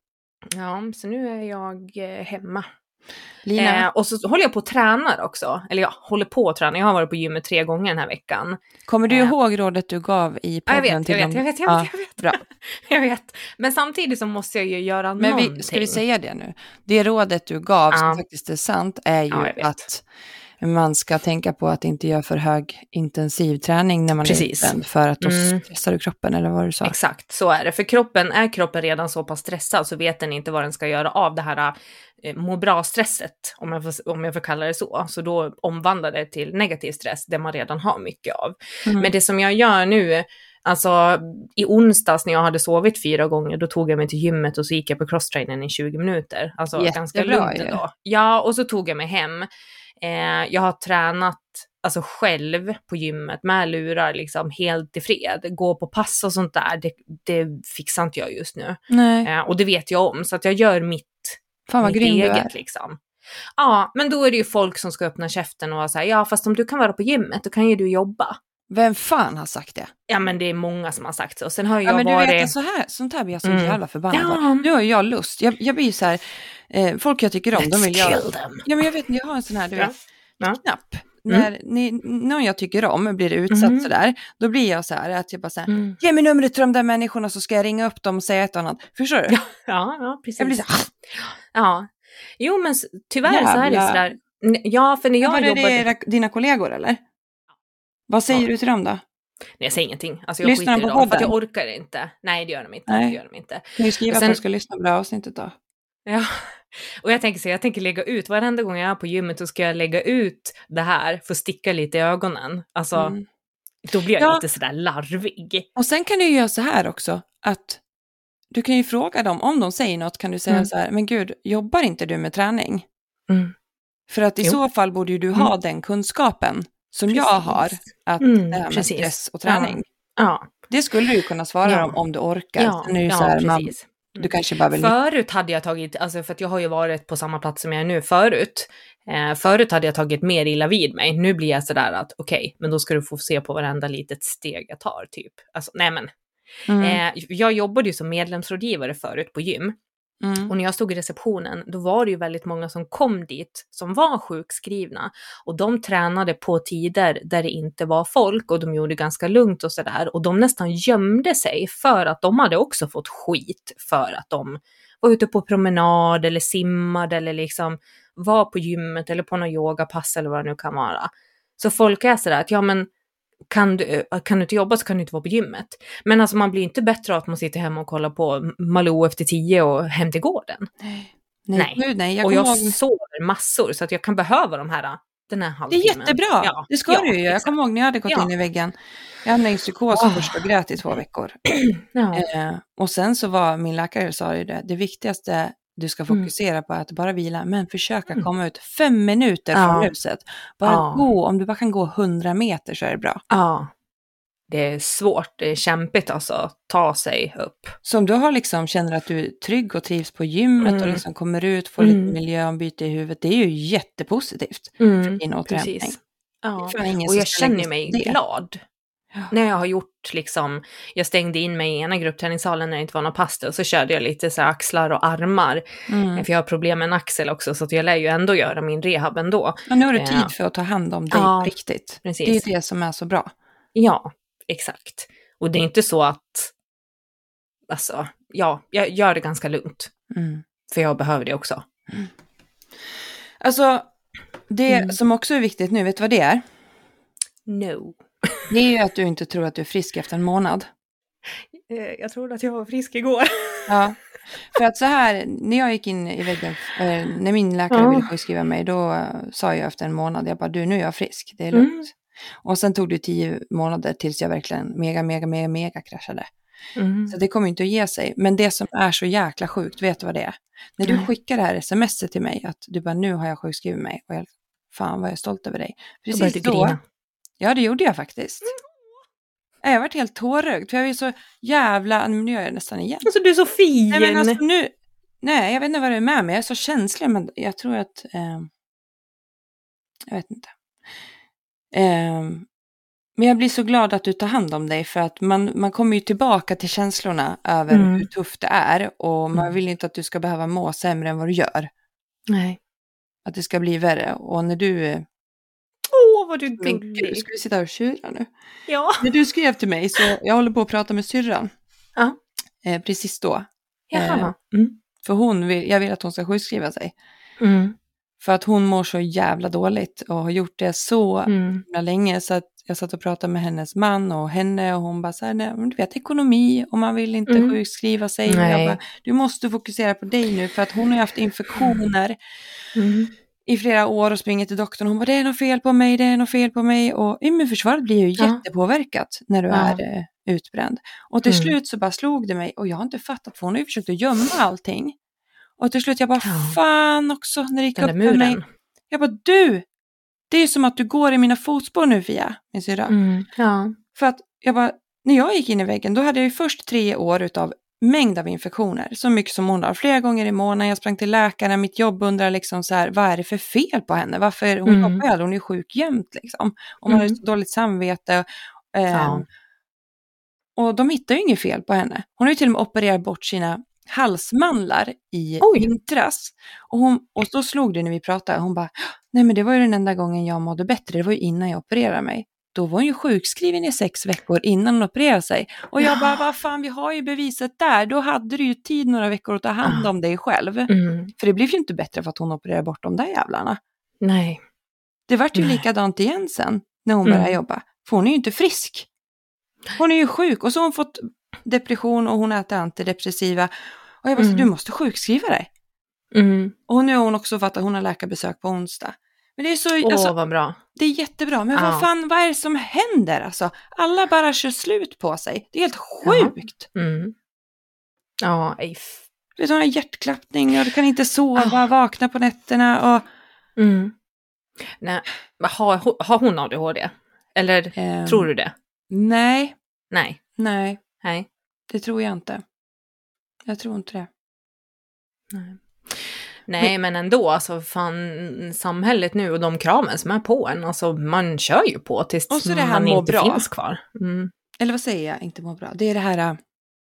[SPEAKER 1] Ja, så nu är jag eh, hemma.
[SPEAKER 2] Lina,
[SPEAKER 1] Eh, och så håller jag på och tränar också. Eller jag håller på att träna. Jag har varit på gymmet tre gånger den här veckan.
[SPEAKER 2] kommer du
[SPEAKER 1] eh.
[SPEAKER 2] ihåg rådet du gav i
[SPEAKER 1] Ja, jag
[SPEAKER 2] podden
[SPEAKER 1] vet,
[SPEAKER 2] till
[SPEAKER 1] jag vet,
[SPEAKER 2] dem?
[SPEAKER 1] jag vet, jag vet, jag vet.
[SPEAKER 2] Bra.
[SPEAKER 1] Jag vet. Men samtidigt så måste jag ju göra
[SPEAKER 2] Men
[SPEAKER 1] någonting.
[SPEAKER 2] vi, ska vi säga det nu? Det rådet du gav
[SPEAKER 1] Ja.
[SPEAKER 2] som faktiskt är sant är ju
[SPEAKER 1] Ja, jag vet.
[SPEAKER 2] att man ska tänka på att inte göra för hög intensiv träning när man
[SPEAKER 1] Precis.
[SPEAKER 2] är utbränd, för att då
[SPEAKER 1] Mm.
[SPEAKER 2] stressar du kroppen, eller vad du sa.
[SPEAKER 1] Exakt, så är det. För kroppen, är kroppen redan så pass stressad så vet den inte vad den ska göra av det här eh, må bra-stresset, om jag, får, om jag får kalla det så. Så då omvandlar det till negativ stress, det man redan har mycket av.
[SPEAKER 2] Mm.
[SPEAKER 1] Men det som jag gör nu, alltså i onsdags när jag hade sovit fyra gånger, då tog jag mig till gymmet och så gick jag på crosstrainern i tjugo minuter. Alltså
[SPEAKER 2] Jättebra
[SPEAKER 1] ganska lugnt
[SPEAKER 2] ju.
[SPEAKER 1] ändå. Ja, och så tog jag mig hem. Eh, jag har tränat alltså själv på gymmet med lurar liksom helt i fred. Gå på pass och sånt där, det, det fixar inte jag just nu.
[SPEAKER 2] Nej,
[SPEAKER 1] Eh, och det vet jag om, så att jag gör mitt,
[SPEAKER 2] fan vad
[SPEAKER 1] mitt
[SPEAKER 2] grym du är.
[SPEAKER 1] eget liksom. Ja, men då är det ju folk som ska öppna käften och säga, ja fast om du kan vara på gymmet, då kan ju du jobba.
[SPEAKER 2] Vem fan har sagt det?
[SPEAKER 1] Ja, men det är många som har sagt så. Sen har jag
[SPEAKER 2] Ja, men du
[SPEAKER 1] varit...
[SPEAKER 2] vet, så här, sånt här blir jag så
[SPEAKER 1] Mm.
[SPEAKER 2] jävla förbannad
[SPEAKER 1] Ja.
[SPEAKER 2] på. Nu har ju jag lust. Jag, jag blir så här, eh, folk jag tycker om, de vill jag...
[SPEAKER 1] kill them.
[SPEAKER 2] Ja, men jag vet, jag har en sån här, du
[SPEAKER 1] Ja.
[SPEAKER 2] vet,
[SPEAKER 1] Ja.
[SPEAKER 2] knapp.
[SPEAKER 1] Mm.
[SPEAKER 2] När ni, någon jag tycker om blir utsatt
[SPEAKER 1] Mm.
[SPEAKER 2] sådär, då blir jag så här, att jag bara säger,
[SPEAKER 1] Mm.
[SPEAKER 2] ge mig numret till de där människorna så ska jag ringa upp dem och säga ett annat. Förstår du?
[SPEAKER 1] Ja, ja, ja, precis.
[SPEAKER 2] Jag blir så här,
[SPEAKER 1] Ja. Jo, men s- tyvärr så är det
[SPEAKER 2] Jävla-
[SPEAKER 1] sådär. N- Ja, för när
[SPEAKER 2] jag
[SPEAKER 1] jag
[SPEAKER 2] var
[SPEAKER 1] jobbade...
[SPEAKER 2] det era, dina kollegor eller? Vad säger
[SPEAKER 1] Ja.
[SPEAKER 2] du till dem då?
[SPEAKER 1] Nej, jag säger ingenting. Alltså jag
[SPEAKER 2] Lyssnar
[SPEAKER 1] skiter
[SPEAKER 2] de
[SPEAKER 1] i
[SPEAKER 2] på
[SPEAKER 1] dem, för att jag
[SPEAKER 2] podden?
[SPEAKER 1] orkar inte. Nej, det gör de inte.
[SPEAKER 2] Nej.
[SPEAKER 1] Det gör de inte.
[SPEAKER 2] Kan du skriva
[SPEAKER 1] Och sen-
[SPEAKER 2] att de ska lyssna på det här avsnittet då?
[SPEAKER 1] Ja. Och jag tänker så, jag tänker lägga ut, varenda gång jag är på gymmet så ska jag lägga ut det här för att sticka lite i ögonen. Alltså,
[SPEAKER 2] Mm.
[SPEAKER 1] då blir jag
[SPEAKER 2] Ja.
[SPEAKER 1] lite sådär larvig.
[SPEAKER 2] Och sen kan du ju göra så här också, att du kan ju fråga dem, om de säger något kan du säga
[SPEAKER 1] Mm.
[SPEAKER 2] så här, men gud, jobbar inte du med träning?
[SPEAKER 1] Mm.
[SPEAKER 2] För att i
[SPEAKER 1] Jo.
[SPEAKER 2] så fall borde ju du ha den kunskapen som jag
[SPEAKER 1] Precis.
[SPEAKER 2] har, att
[SPEAKER 1] Mm,
[SPEAKER 2] det här med
[SPEAKER 1] precis.
[SPEAKER 2] stress och träning.
[SPEAKER 1] Ja,
[SPEAKER 2] Det skulle du ju kunna svara
[SPEAKER 1] Ja.
[SPEAKER 2] dem om du orkar.
[SPEAKER 1] ja,
[SPEAKER 2] Sen är det ju
[SPEAKER 1] ja
[SPEAKER 2] så här, man,
[SPEAKER 1] precis.
[SPEAKER 2] du kanske bara vill...
[SPEAKER 1] Förut hade jag tagit, alltså för att jag har ju varit på samma plats som jag är nu förut. Eh, förut hade jag tagit mer illa vid mig. Nu blir jag sådär att okej, okay, men då ska du få se på varenda litet steg jag tar typ. Alltså nej men.
[SPEAKER 2] Mm,
[SPEAKER 1] Eh, jag jobbade ju som medlemsrådgivare förut på gym.
[SPEAKER 2] mm,
[SPEAKER 1] Och när jag stod i receptionen, då var det ju väldigt många som kom dit som var sjukskrivna. Och de tränade på tider där det inte var folk och de gjorde ganska lugnt och sådär. Och de nästan gömde sig för att de hade också fått skit för att de var ute på promenad eller simmade eller liksom var på gymmet eller på någon yogapass eller vad det nu kan vara. Så folk är sådär att ja men kan du, kan du inte jobba så kan du inte vara på gymmet. Men alltså man blir inte bättre av att man sitter hemma och kollar på Malou efter tio och Hem till gården.
[SPEAKER 2] nej,
[SPEAKER 1] Nej.
[SPEAKER 2] Gud, nej. Jag
[SPEAKER 1] och
[SPEAKER 2] kommer
[SPEAKER 1] jag
[SPEAKER 2] ihåg...
[SPEAKER 1] sover massor så att jag kan behöva de här, den här
[SPEAKER 2] Det är
[SPEAKER 1] halvtimmen.
[SPEAKER 2] jättebra,
[SPEAKER 1] Ja,
[SPEAKER 2] det ska
[SPEAKER 1] ja,
[SPEAKER 2] du ju göra. Jag
[SPEAKER 1] exakt.
[SPEAKER 2] kommer ihåg när jag hade gått
[SPEAKER 1] Ja.
[SPEAKER 2] in i väggen. Jag hamnade i psykos
[SPEAKER 1] Åh.
[SPEAKER 2] först och grät i två veckor.
[SPEAKER 1] Ja.
[SPEAKER 2] Eh, och sen så var min läkare sa ju det, det viktigaste du ska
[SPEAKER 1] Mm.
[SPEAKER 2] fokusera på är att bara vila, men försöka
[SPEAKER 1] Mm.
[SPEAKER 2] komma ut fem minuter
[SPEAKER 1] Ja.
[SPEAKER 2] från huset. Bara
[SPEAKER 1] Ja.
[SPEAKER 2] gå, om du bara kan gå hundra meter så är det bra.
[SPEAKER 1] ja. Det är svårt, det är kämpigt alltså att ta sig upp.
[SPEAKER 2] Så om du har liksom, känner att du är trygg och trivs på gymmet
[SPEAKER 1] Mm.
[SPEAKER 2] och liksom kommer ut, får
[SPEAKER 1] Mm.
[SPEAKER 2] lite miljöombyte i huvudet, det är ju jättepositivt för
[SPEAKER 1] Mm.
[SPEAKER 2] din återhämtning.
[SPEAKER 1] Precis. Ja.
[SPEAKER 2] Det är ingen
[SPEAKER 1] Och
[SPEAKER 2] som
[SPEAKER 1] jag
[SPEAKER 2] ska lägga
[SPEAKER 1] känner mig
[SPEAKER 2] sig på det.
[SPEAKER 1] glad.
[SPEAKER 2] Ja.
[SPEAKER 1] När jag har gjort liksom, jag stängde in mig i ena gruppträningssalen när det inte var någon pass och så körde jag lite så här axlar och armar.
[SPEAKER 2] Mm.
[SPEAKER 1] För jag har problem med en axel också så att jag lär ju ändå göra min rehab ändå.
[SPEAKER 2] Men nu har du
[SPEAKER 1] Ja.
[SPEAKER 2] tid för att ta hand om dig
[SPEAKER 1] Ja,
[SPEAKER 2] på riktigt.
[SPEAKER 1] precis.
[SPEAKER 2] Det är ju det som är så bra.
[SPEAKER 1] Ja, exakt. Och det är inte så att, alltså, ja, jag gör det ganska lugnt.
[SPEAKER 2] Mm.
[SPEAKER 1] För jag behöver det också.
[SPEAKER 2] Alltså, det
[SPEAKER 1] Mm.
[SPEAKER 2] som också är viktigt nu, vet du vad det är?
[SPEAKER 1] No.
[SPEAKER 2] Det är ju att du inte tror att du är frisk efter en månad.
[SPEAKER 1] eh, jag trodde att jag var frisk igår.
[SPEAKER 2] Ja, för att så här, när jag gick in i väggen, eh, när min läkare
[SPEAKER 1] Ja.
[SPEAKER 2] ville sjukskriva mig, då eh, sa jag efter en månad, jag bara, du, nu är jag frisk, det är lugnt.
[SPEAKER 1] Mm.
[SPEAKER 2] Och sen tog det tio månader tills jag verkligen mega, mega, mega, mega kraschade.
[SPEAKER 1] Mm.
[SPEAKER 2] Så det kommer inte att ge sig. Men det som är så jäkla sjukt, vet du vad det är? När du
[SPEAKER 1] Mm.
[SPEAKER 2] skickar det här smset till mig, att du bara, nu har jag sjukskrivit mig, och jag, fan vad jag är stolt över dig.
[SPEAKER 1] Då började
[SPEAKER 2] Precis
[SPEAKER 1] du
[SPEAKER 2] då,
[SPEAKER 1] grina.
[SPEAKER 2] ja det gjorde jag faktiskt. Jag har varit helt tårögd, för jag är så jävla, nu gör jag nästan igen.
[SPEAKER 1] Alltså du är så fin!
[SPEAKER 2] Nej, men alltså nu, nej, jag vet inte vad det är med mig. Jag är så känslig, men jag tror att, eh, jag vet inte. Eh, men jag blir så glad att du tar hand om dig, för att man, man kommer ju tillbaka till känslorna över
[SPEAKER 1] Mm.
[SPEAKER 2] hur tufft det är, och man
[SPEAKER 1] Mm.
[SPEAKER 2] vill inte att du ska behöva må sämre än vad du gör.
[SPEAKER 1] Nej.
[SPEAKER 2] Att det ska bli värre. Och när du, eh,
[SPEAKER 1] Åh, vad du är
[SPEAKER 2] men gud,
[SPEAKER 1] gullig.
[SPEAKER 2] ska vi sitta och tjura nu?
[SPEAKER 1] Ja.
[SPEAKER 2] När du skrev till mig, så jag håller på att prata med syrran.
[SPEAKER 1] Ja.
[SPEAKER 2] Eh, precis då.
[SPEAKER 1] Jaha. Mm.
[SPEAKER 2] För hon vill, jag vill att hon ska sjukskriva sig.
[SPEAKER 1] Mm.
[SPEAKER 2] För att hon mår så jävla dåligt och har gjort det så
[SPEAKER 1] Mm.
[SPEAKER 2] himla länge, så att jag satt och pratade med hennes man och henne, och hon bara så här, nej, men du vet, ekonomi, och man vill inte
[SPEAKER 1] Mm.
[SPEAKER 2] sjukskriva sig. Och
[SPEAKER 1] Nej.
[SPEAKER 2] jag bara, du måste fokusera på dig nu, för att hon har haft infektioner
[SPEAKER 1] Mm.
[SPEAKER 2] i flera år och springer till doktorn. Hon bara, det är något fel på mig, det är något fel på mig. Och immunförsvaret blir ju
[SPEAKER 1] Ja.
[SPEAKER 2] jättepåverkat när du
[SPEAKER 1] Ja.
[SPEAKER 2] är eh, utbränd. Och till
[SPEAKER 1] Mm.
[SPEAKER 2] slut så bara slog det mig, och jag har inte fattat, för hon har ju försökt att gömma allting. Och till slut jag bara,
[SPEAKER 1] Ja.
[SPEAKER 2] fan också, när det gick
[SPEAKER 1] Den
[SPEAKER 2] upp
[SPEAKER 1] där
[SPEAKER 2] för mig.
[SPEAKER 1] muren.
[SPEAKER 2] Jag bara, du, det är som att du går i mina fotspår nu, Fia, min syrra.
[SPEAKER 1] Mm. Ja.
[SPEAKER 2] För att jag bara, när jag gick in i väggen, då hade jag ju först tre år utav mängd av infektioner. Så mycket som hon har. Flera gånger i månaden, jag sprang till läkaren, mitt jobb undrar liksom så här, vad är det för fel på henne? Varför, hon
[SPEAKER 1] Mm.
[SPEAKER 2] jobbar ju aldrig, hon är sjuk jämt liksom. Och man
[SPEAKER 1] Mm.
[SPEAKER 2] har så dåligt samvete. Eh,
[SPEAKER 1] Ja.
[SPEAKER 2] Och de hittar ju inget fel på henne. Hon har ju till och med opererat bort sina halsmandlar i
[SPEAKER 1] Oj.
[SPEAKER 2] vintras. Och, hon, och så slog det när vi pratade. Hon bara, nej men det var ju den enda gången jag mådde bättre. Det var ju innan jag opererade mig. Då var hon ju sjukskriven i sex veckor innan hon opererade sig. Och jag
[SPEAKER 1] Ja.
[SPEAKER 2] bara, vad fan, vi har ju beviset där. Då hade du ju tid några veckor att ta hand om dig själv.
[SPEAKER 1] Mm.
[SPEAKER 2] För det blev ju inte bättre för att hon opererade bort de där jävlarna.
[SPEAKER 1] Nej.
[SPEAKER 2] Det vart ju
[SPEAKER 1] Nej.
[SPEAKER 2] likadant igen sen när hon
[SPEAKER 1] Mm.
[SPEAKER 2] började jobba. För hon är ju inte frisk. Hon är ju sjuk, och så har hon fått depression och hon äter antidepressiva. Och jag bara,
[SPEAKER 1] Mm.
[SPEAKER 2] du måste sjukskriva dig.
[SPEAKER 1] Mm.
[SPEAKER 2] Och nu har hon också fattat att hon har läkarbesök på onsdag. Men det är så,
[SPEAKER 1] Åh,
[SPEAKER 2] alltså,
[SPEAKER 1] vad bra.
[SPEAKER 2] det är jättebra. Men
[SPEAKER 1] Ja.
[SPEAKER 2] vad fan, vad är det som händer? Alltså, alla bara kör slut på sig. Det är helt sjukt.
[SPEAKER 1] Mm. Ja, ej. f-
[SPEAKER 2] Du vet, hon har hjärtklappning och du kan inte sova,
[SPEAKER 1] Ah.
[SPEAKER 2] vakna på nätterna. Och,
[SPEAKER 1] Mm. Nej, men har, har hon A D H D? Eller
[SPEAKER 2] ehm,
[SPEAKER 1] tror du det?
[SPEAKER 2] Nej,
[SPEAKER 1] Nej.
[SPEAKER 2] nej,
[SPEAKER 1] Nej.
[SPEAKER 2] det tror jag inte. Jag tror inte det.
[SPEAKER 1] Nej. Nej, men ändå, alltså fan, samhället nu och de kraven som är på en, alltså man kör ju på tills
[SPEAKER 2] Och så det här
[SPEAKER 1] man
[SPEAKER 2] må
[SPEAKER 1] inte
[SPEAKER 2] bra.
[SPEAKER 1] finns kvar. Mm.
[SPEAKER 2] Eller vad säger jag? Inte må bra. Det är det här, äh,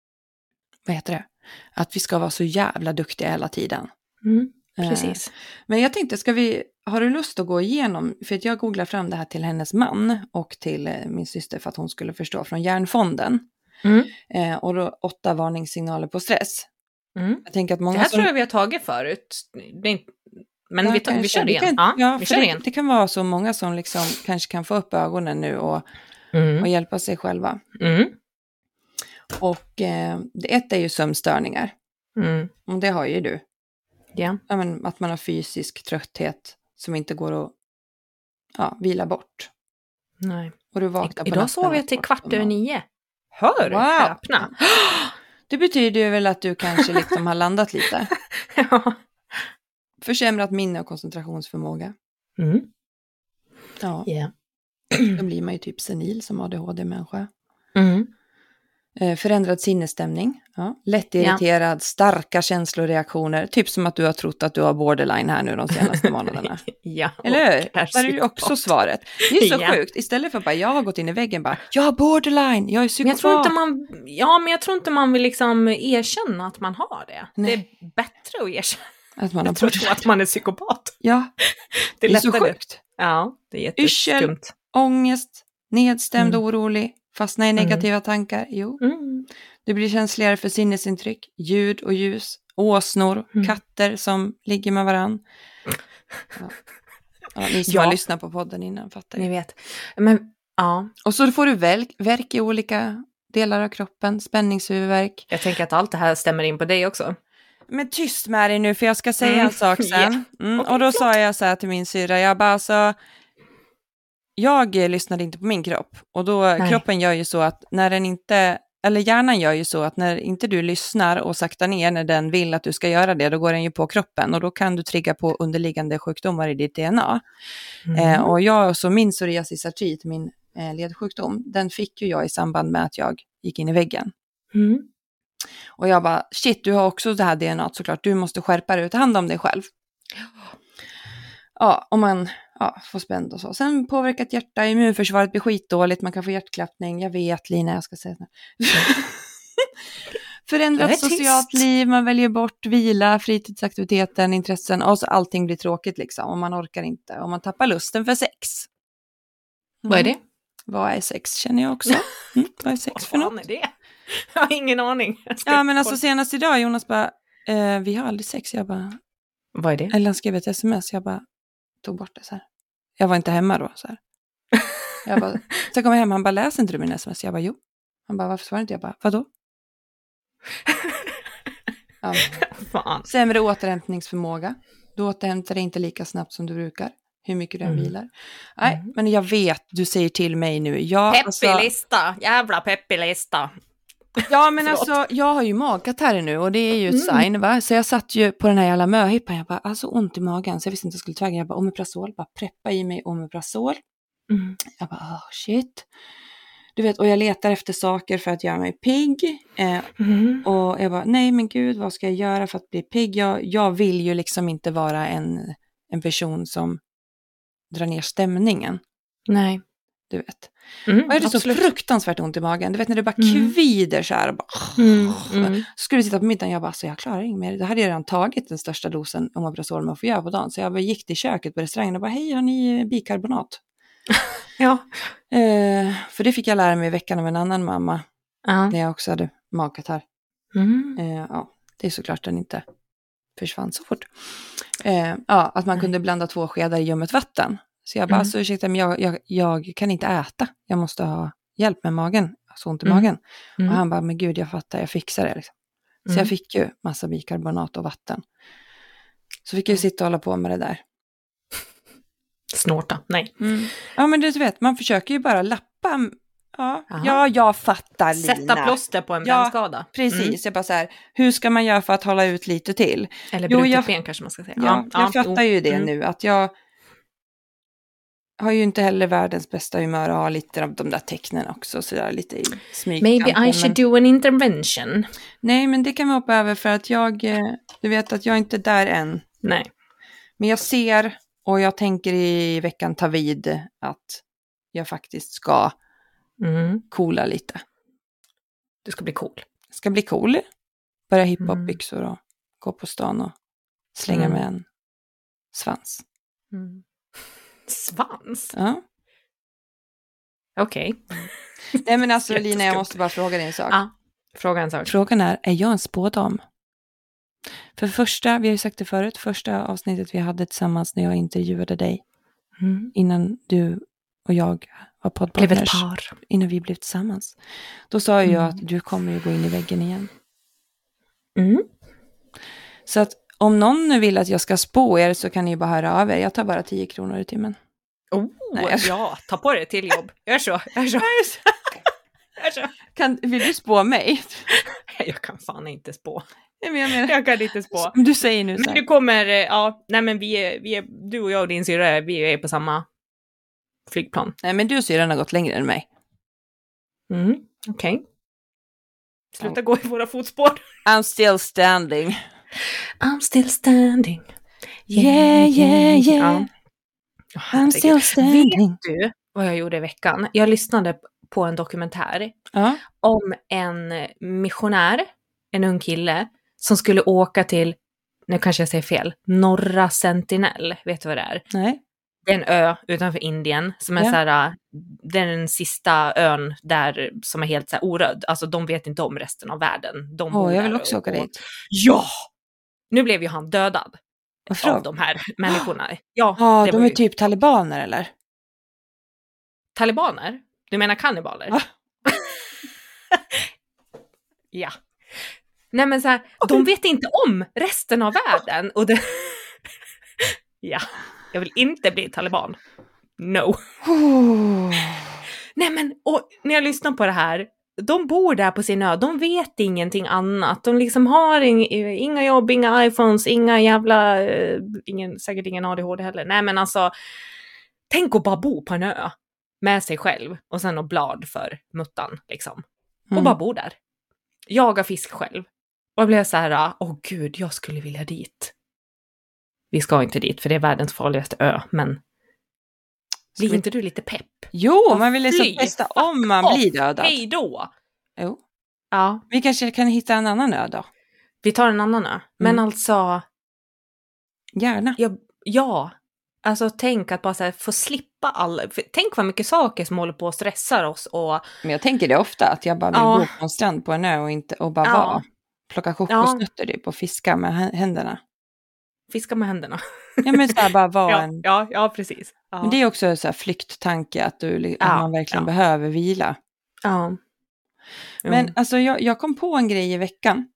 [SPEAKER 2] vad heter det? Att vi ska vara så jävla duktiga hela tiden.
[SPEAKER 1] Mm.
[SPEAKER 2] Eh,
[SPEAKER 1] Precis.
[SPEAKER 2] Men jag tänkte, ska vi, har du lust att gå igenom, för att jag googlade fram det här till hennes man och till eh, min syster för att hon skulle förstå från Hjärnfonden.
[SPEAKER 1] Mm.
[SPEAKER 2] Eh, och då åtta varningssignaler på stress.
[SPEAKER 1] Mm.
[SPEAKER 2] Jag tänker att
[SPEAKER 1] Det
[SPEAKER 2] många
[SPEAKER 1] här
[SPEAKER 2] som...
[SPEAKER 1] tror jag vi har tagit förut. Det är inte... Men
[SPEAKER 2] Ja,
[SPEAKER 1] vi, tar, vi
[SPEAKER 2] kanske.
[SPEAKER 1] kör det igen.
[SPEAKER 2] kan,
[SPEAKER 1] Ja,
[SPEAKER 2] ja,
[SPEAKER 1] vi
[SPEAKER 2] för
[SPEAKER 1] kör det
[SPEAKER 2] det,
[SPEAKER 1] igen.
[SPEAKER 2] det kan vara så många som liksom kanske kan få upp ögonen nu och, och
[SPEAKER 1] Mm.
[SPEAKER 2] hjälpa sig själva.
[SPEAKER 1] Mm.
[SPEAKER 2] Och eh, det ett är ju sömnstörningar.
[SPEAKER 1] Mm.
[SPEAKER 2] Och det har ju du.
[SPEAKER 1] Ja.
[SPEAKER 2] Ja, men att man har fysisk trötthet som inte går att ja, vila bort.
[SPEAKER 1] Nej.
[SPEAKER 2] Och du vaknar på
[SPEAKER 1] Idag
[SPEAKER 2] natten
[SPEAKER 1] sov jag
[SPEAKER 2] och-
[SPEAKER 1] till kvart över nio. Hör,
[SPEAKER 2] Wow.
[SPEAKER 1] häpna.
[SPEAKER 2] Det betyder ju väl att du kanske liksom har landat lite.
[SPEAKER 1] Ja.
[SPEAKER 2] Försämrat minne och koncentrationsförmåga.
[SPEAKER 1] Mm.
[SPEAKER 2] Ja,
[SPEAKER 1] Yeah.
[SPEAKER 2] då blir man ju typ senil som A D H D-människa.
[SPEAKER 1] Mm.
[SPEAKER 2] Eh, förändrad sinnesstämning. Ja. Lättirriterad, starka känsloreaktioner. Typ som att du har trott att du har borderline här nu de senaste månaderna.
[SPEAKER 1] Ja.
[SPEAKER 2] Eller hur?
[SPEAKER 1] och
[SPEAKER 2] Där är ju också
[SPEAKER 1] psykopat.
[SPEAKER 2] svaret. Det är så
[SPEAKER 1] Ja.
[SPEAKER 2] sjukt. Istället för bara, jag har gått in i väggen bara, jag har borderline, jag är
[SPEAKER 1] Men
[SPEAKER 2] psykopat.
[SPEAKER 1] jag tror inte man, ja, men jag tror inte man vill liksom erkänna att man har det.
[SPEAKER 2] Nej.
[SPEAKER 1] Det är bättre att erkänna
[SPEAKER 2] Att man har
[SPEAKER 1] jag tror
[SPEAKER 2] borderline.
[SPEAKER 1] att man är psykopat.
[SPEAKER 2] Ja,
[SPEAKER 1] Det
[SPEAKER 2] det
[SPEAKER 1] är
[SPEAKER 2] är så
[SPEAKER 1] lättare.
[SPEAKER 2] sjukt.
[SPEAKER 1] Ja, det är
[SPEAKER 2] Yrsel.
[SPEAKER 1] jätteskumt.
[SPEAKER 2] Ångest, nedstämd,
[SPEAKER 1] Mm.
[SPEAKER 2] orolig, fastna i negativa tankar. Jo,
[SPEAKER 1] Mm.
[SPEAKER 2] du blir känsligare för sinnesintryck, ljud och ljus, åsnor,
[SPEAKER 1] Mm.
[SPEAKER 2] katter som ligger med varann. Ja. Ja, ni som
[SPEAKER 1] Ja.
[SPEAKER 2] har lyssnat på podden innan fattar
[SPEAKER 1] Ni
[SPEAKER 2] det.
[SPEAKER 1] vet. Men, ja.
[SPEAKER 2] Och så får du värk, värk i olika delar av kroppen, spänningshuvudvärk.
[SPEAKER 1] Jag tänker att allt det här stämmer in på dig också.
[SPEAKER 2] Men tyst med dig nu, för jag ska säga
[SPEAKER 1] Mm.
[SPEAKER 2] en sak sen.
[SPEAKER 1] Yeah.
[SPEAKER 2] Mm,
[SPEAKER 1] Okay,
[SPEAKER 2] och då
[SPEAKER 1] klart.
[SPEAKER 2] sa jag så här till min syra, jag bara alltså, jag lyssnade inte på min kropp. Och då,
[SPEAKER 1] Nej.
[SPEAKER 2] kroppen gör ju så att när den inte, eller hjärnan gör ju så att när inte du lyssnar och saktar ner när den vill att du ska göra det, då går den ju på kroppen. Och då kan du trigga på underliggande sjukdomar i ditt D N A.
[SPEAKER 1] Mm.
[SPEAKER 2] Eh, och jag, så min psoriasis artrit, min eh, ledsjukdom, den fick ju jag i samband med att jag gick in i väggen.
[SPEAKER 1] Mm.
[SPEAKER 2] Och jag bara, shit, du har också det här D N A såklart, du måste skärpa dig och ta hand om dig själv. Ja, om man ja, får spänd och så. Sen påverkat hjärta, immunförsvaret blir skitdåligt, man kan få hjärtklappning, jag vet Lina, jag ska säga det. Förändrat socialt liv, man väljer bort vila, fritidsaktiviteten, intressen, och så allting blir tråkigt liksom, och man orkar inte, och man tappar lusten för sex. Mm.
[SPEAKER 1] Vad är det?
[SPEAKER 2] Vad är sex, känner jag också. Mm, vad är sex
[SPEAKER 1] Vad
[SPEAKER 2] för något?
[SPEAKER 1] fan är det? Jag har ingen aning.
[SPEAKER 2] Ja, men alltså senast idag, Jonas bara, eh, vi har aldrig sex. Jag bara,
[SPEAKER 1] vad är det?
[SPEAKER 2] eller han skrev ett sms, jag bara tog bort det så här. Jag var inte hemma då så här. Jag bara, så kom jag hem, han bara, läser inte du min sms? Jag bara, jo. Han bara, varför svarar inte? Jag bara, vadå? Ja.
[SPEAKER 1] Fan.
[SPEAKER 2] Sämre återhämtningsförmåga. Du återhämtar dig inte lika snabbt som du brukar. Hur mycket du än
[SPEAKER 1] Mm.
[SPEAKER 2] vilar. Nej,
[SPEAKER 1] Mm.
[SPEAKER 2] men jag vet, du säger till mig nu. Jag,
[SPEAKER 1] Peppig
[SPEAKER 2] alltså,
[SPEAKER 1] lista, jävla peppig lista.
[SPEAKER 2] ja, men
[SPEAKER 1] Förlåt.
[SPEAKER 2] alltså, jag har ju magkatarr nu och det är ju ett
[SPEAKER 1] Mm.
[SPEAKER 2] sign, va? Så jag satt ju på den här jävla möhippan, jag bara, alltså ont i magen, så jag visste inte att jag skulle ta vägen. Jag bara, Omeprazol, bara preppa i mig Omeprazol.
[SPEAKER 1] Mm.
[SPEAKER 2] Jag bara, oh shit. Du vet, och jag letar efter saker för att göra mig pigg. Eh,
[SPEAKER 1] Mm.
[SPEAKER 2] och jag bara, nej men gud, vad ska jag göra för att bli pigg? Jag, jag vill ju liksom inte vara en, en person som drar ner stämningen.
[SPEAKER 1] Nej.
[SPEAKER 2] Du vet.
[SPEAKER 1] Mm,
[SPEAKER 2] Och jag hade så
[SPEAKER 1] absolut.
[SPEAKER 2] fruktansvärt ont i magen. Du vet när det bara
[SPEAKER 1] Mm.
[SPEAKER 2] kvider så här. Och bara,
[SPEAKER 1] Mm. Mm.
[SPEAKER 2] så skulle vi sitta på middagen, jag bara, så jag klarar inget mer. Då hade jag redan tagit den största dosen Omeprazol man får göra på dagen. Så jag bara gick till köket på restaurangen och bara, hej, har ni bikarbonat?
[SPEAKER 1] Ja.
[SPEAKER 2] Eh, för det fick jag lära mig i veckan av en annan mamma.
[SPEAKER 1] Ja.
[SPEAKER 2] När jag också hade magkatarr.
[SPEAKER 1] Mm.
[SPEAKER 2] Eh, ja, det är såklart den inte försvann så fort. Eh, ja, att man
[SPEAKER 1] Nej.
[SPEAKER 2] kunde blanda två skedar i ljummet vatten. Så jag bara,
[SPEAKER 1] Mm.
[SPEAKER 2] alltså ursäkta, men jag, jag, jag kan inte äta. Jag måste ha hjälp med magen. Så ont i
[SPEAKER 1] Mm.
[SPEAKER 2] magen.
[SPEAKER 1] Mm.
[SPEAKER 2] Och han bara, men gud, jag fattar, jag fixar det. Liksom. Så
[SPEAKER 1] Mm.
[SPEAKER 2] jag fick ju massa bikarbonat och vatten. Så fick jag ju sitta och hålla på med det där.
[SPEAKER 1] Snorta, nej.
[SPEAKER 2] Mm. Ja, men du vet, man försöker ju bara lappa. Ja,
[SPEAKER 1] Aha.
[SPEAKER 2] ja jag fattar, Lina.
[SPEAKER 1] Sätta plåster på en
[SPEAKER 2] Ja,
[SPEAKER 1] brännskada.
[SPEAKER 2] Precis,
[SPEAKER 1] Mm.
[SPEAKER 2] jag bara så här, hur ska man göra för att hålla ut lite till?
[SPEAKER 1] Eller
[SPEAKER 2] Jo,
[SPEAKER 1] brutet
[SPEAKER 2] jag-
[SPEAKER 1] ben kanske man ska säga.
[SPEAKER 2] Ja, jag fattar ju det
[SPEAKER 1] Mm.
[SPEAKER 2] nu, att jag har ju inte heller världens bästa humör och har lite av de där tecknen också, så där lite i smyg.
[SPEAKER 1] Maybe
[SPEAKER 2] kanske,
[SPEAKER 1] I should
[SPEAKER 2] men...
[SPEAKER 1] do an intervention.
[SPEAKER 2] Nej, men det kan vi hoppa över för att jag, eh, du vet att jag är inte där än.
[SPEAKER 1] Nej.
[SPEAKER 2] Men jag ser och jag tänker i veckan ta vid att jag faktiskt ska
[SPEAKER 1] Mm.
[SPEAKER 2] coola lite.
[SPEAKER 1] Du ska bli cool.
[SPEAKER 2] Jag ska bli cool, börja
[SPEAKER 1] Mm.
[SPEAKER 2] hiphop-byxor och gå på stan och slänga
[SPEAKER 1] Mm.
[SPEAKER 2] med en svans.
[SPEAKER 1] Mm. Svans?
[SPEAKER 2] Ja.
[SPEAKER 1] Okej.
[SPEAKER 2] Nej men alltså
[SPEAKER 1] Jätteskumt.
[SPEAKER 2] Lina, jag måste bara fråga dig en sak.
[SPEAKER 1] Ja. Fråga en sak.
[SPEAKER 2] Frågan är, är jag en spådam? För första, vi har ju sagt det förut, första avsnittet vi hade tillsammans när jag intervjuade dig
[SPEAKER 1] Mm.
[SPEAKER 2] innan du och jag var
[SPEAKER 1] Blev ett
[SPEAKER 2] poddpartners,
[SPEAKER 1] par.
[SPEAKER 2] innan vi blev tillsammans. Då sa jag
[SPEAKER 1] Mm.
[SPEAKER 2] att du kommer ju gå in i väggen igen.
[SPEAKER 1] Mm.
[SPEAKER 2] Så att om någon vill att jag ska spå er så kan ni bara höra av er. Jag tar bara tio kronor i timmen.
[SPEAKER 1] Oh,
[SPEAKER 2] Nej, jag-
[SPEAKER 1] ja, ta på dig till jobb. Gör så, gör så. Gör så.
[SPEAKER 2] Kan, vill du spå mig?
[SPEAKER 1] Jag kan fan inte spå.
[SPEAKER 2] Nej, men jag menar,
[SPEAKER 1] Jag kan inte spå.
[SPEAKER 2] om du säger nu så
[SPEAKER 1] Men
[SPEAKER 2] här.
[SPEAKER 1] du kommer, eh, ja, nej men vi är, vi är, du och jag och din syrra, vi är på samma flygplan.
[SPEAKER 2] Nej, men du syrran har gått längre än mig.
[SPEAKER 1] Mm, okej. Sluta gå i våra fotspår.
[SPEAKER 2] I'm still standing.
[SPEAKER 1] I'm still standing.
[SPEAKER 2] Yeah, yeah, yeah.
[SPEAKER 1] Ja. Åh,
[SPEAKER 2] I'm
[SPEAKER 1] herregud.
[SPEAKER 2] still standing.
[SPEAKER 1] Vet du vad jag gjorde i veckan? Jag lyssnade på en dokumentär
[SPEAKER 2] Ja.
[SPEAKER 1] om en missionär, en ung kille, som skulle åka till, nu kanske jag säger fel, Norra Sentinel. Vet du vad det är?
[SPEAKER 2] Nej.
[SPEAKER 1] Det är en ö utanför Indien som är
[SPEAKER 2] Ja.
[SPEAKER 1] så här, det är den sista ön där som är helt så här oröd. Alltså de vet inte om resten av världen. De
[SPEAKER 2] Åh,
[SPEAKER 1] bor
[SPEAKER 2] jag vill
[SPEAKER 1] där
[SPEAKER 2] också
[SPEAKER 1] och-
[SPEAKER 2] åka dit.
[SPEAKER 1] Ja! Nu blev ju han dödad
[SPEAKER 2] Varför
[SPEAKER 1] av
[SPEAKER 2] då?
[SPEAKER 1] de här människorna. Ja,
[SPEAKER 2] Ja,
[SPEAKER 1] det
[SPEAKER 2] de
[SPEAKER 1] var
[SPEAKER 2] är
[SPEAKER 1] ju
[SPEAKER 2] typ talibaner eller?
[SPEAKER 1] talibaner. Du menar kannibaler?
[SPEAKER 2] Va?
[SPEAKER 1] Ja. Nej men så här, de vet inte om resten av världen. Och det... ja, jag vill inte bli taliban. No.
[SPEAKER 2] Oh.
[SPEAKER 1] Nej men, och när jag lyssnar på det här, de bor där på sin ö, de vet ingenting annat. De liksom har ing, inga jobb, inga iPhones, inga jävla, uh, ingen, säkert ingen A D H D heller. Nej men alltså, tänk att bara bo på en ö med sig själv och sen och blad för muttan liksom. Och
[SPEAKER 2] Mm.
[SPEAKER 1] bara bo där. Jaga fisk själv. Och jag blev så här, åh oh, gud, jag skulle vilja dit. Vi ska inte dit för det är världens farligaste ö, men blir
[SPEAKER 2] vi...
[SPEAKER 1] inte du lite pepp?
[SPEAKER 2] Jo, man vill liksom
[SPEAKER 1] Fly,
[SPEAKER 2] testa om man
[SPEAKER 1] off,
[SPEAKER 2] blir dödad.
[SPEAKER 1] Hej då!
[SPEAKER 2] Jo.
[SPEAKER 1] Ja.
[SPEAKER 2] Vi kanske kan hitta en annan ö då.
[SPEAKER 1] Vi tar en annan ö. Men
[SPEAKER 2] Mm.
[SPEAKER 1] alltså...
[SPEAKER 2] Gärna.
[SPEAKER 1] Ja, ja. Alltså tänk att bara så här, få slippa alla... Tänk vad mycket saker som håller på att stressa oss och...
[SPEAKER 2] Men jag tänker det ofta, att jag bara vill
[SPEAKER 1] Ja.
[SPEAKER 2] bo på en strand på en ö och, inte, och bara
[SPEAKER 1] Ja.
[SPEAKER 2] vara. Plocka kokosnötter typ och fiska med hä- händerna.
[SPEAKER 1] Fiska med händerna.
[SPEAKER 2] Ja, men så här bara vara
[SPEAKER 1] ja,
[SPEAKER 2] en...
[SPEAKER 1] ja, ja, precis. Ja.
[SPEAKER 2] Men det är också en så här flykttanke att, du, att
[SPEAKER 1] Ja,
[SPEAKER 2] man verkligen
[SPEAKER 1] ja.
[SPEAKER 2] behöver vila.
[SPEAKER 1] Ja. Mm.
[SPEAKER 2] Men alltså jag, jag kom på en grej i veckan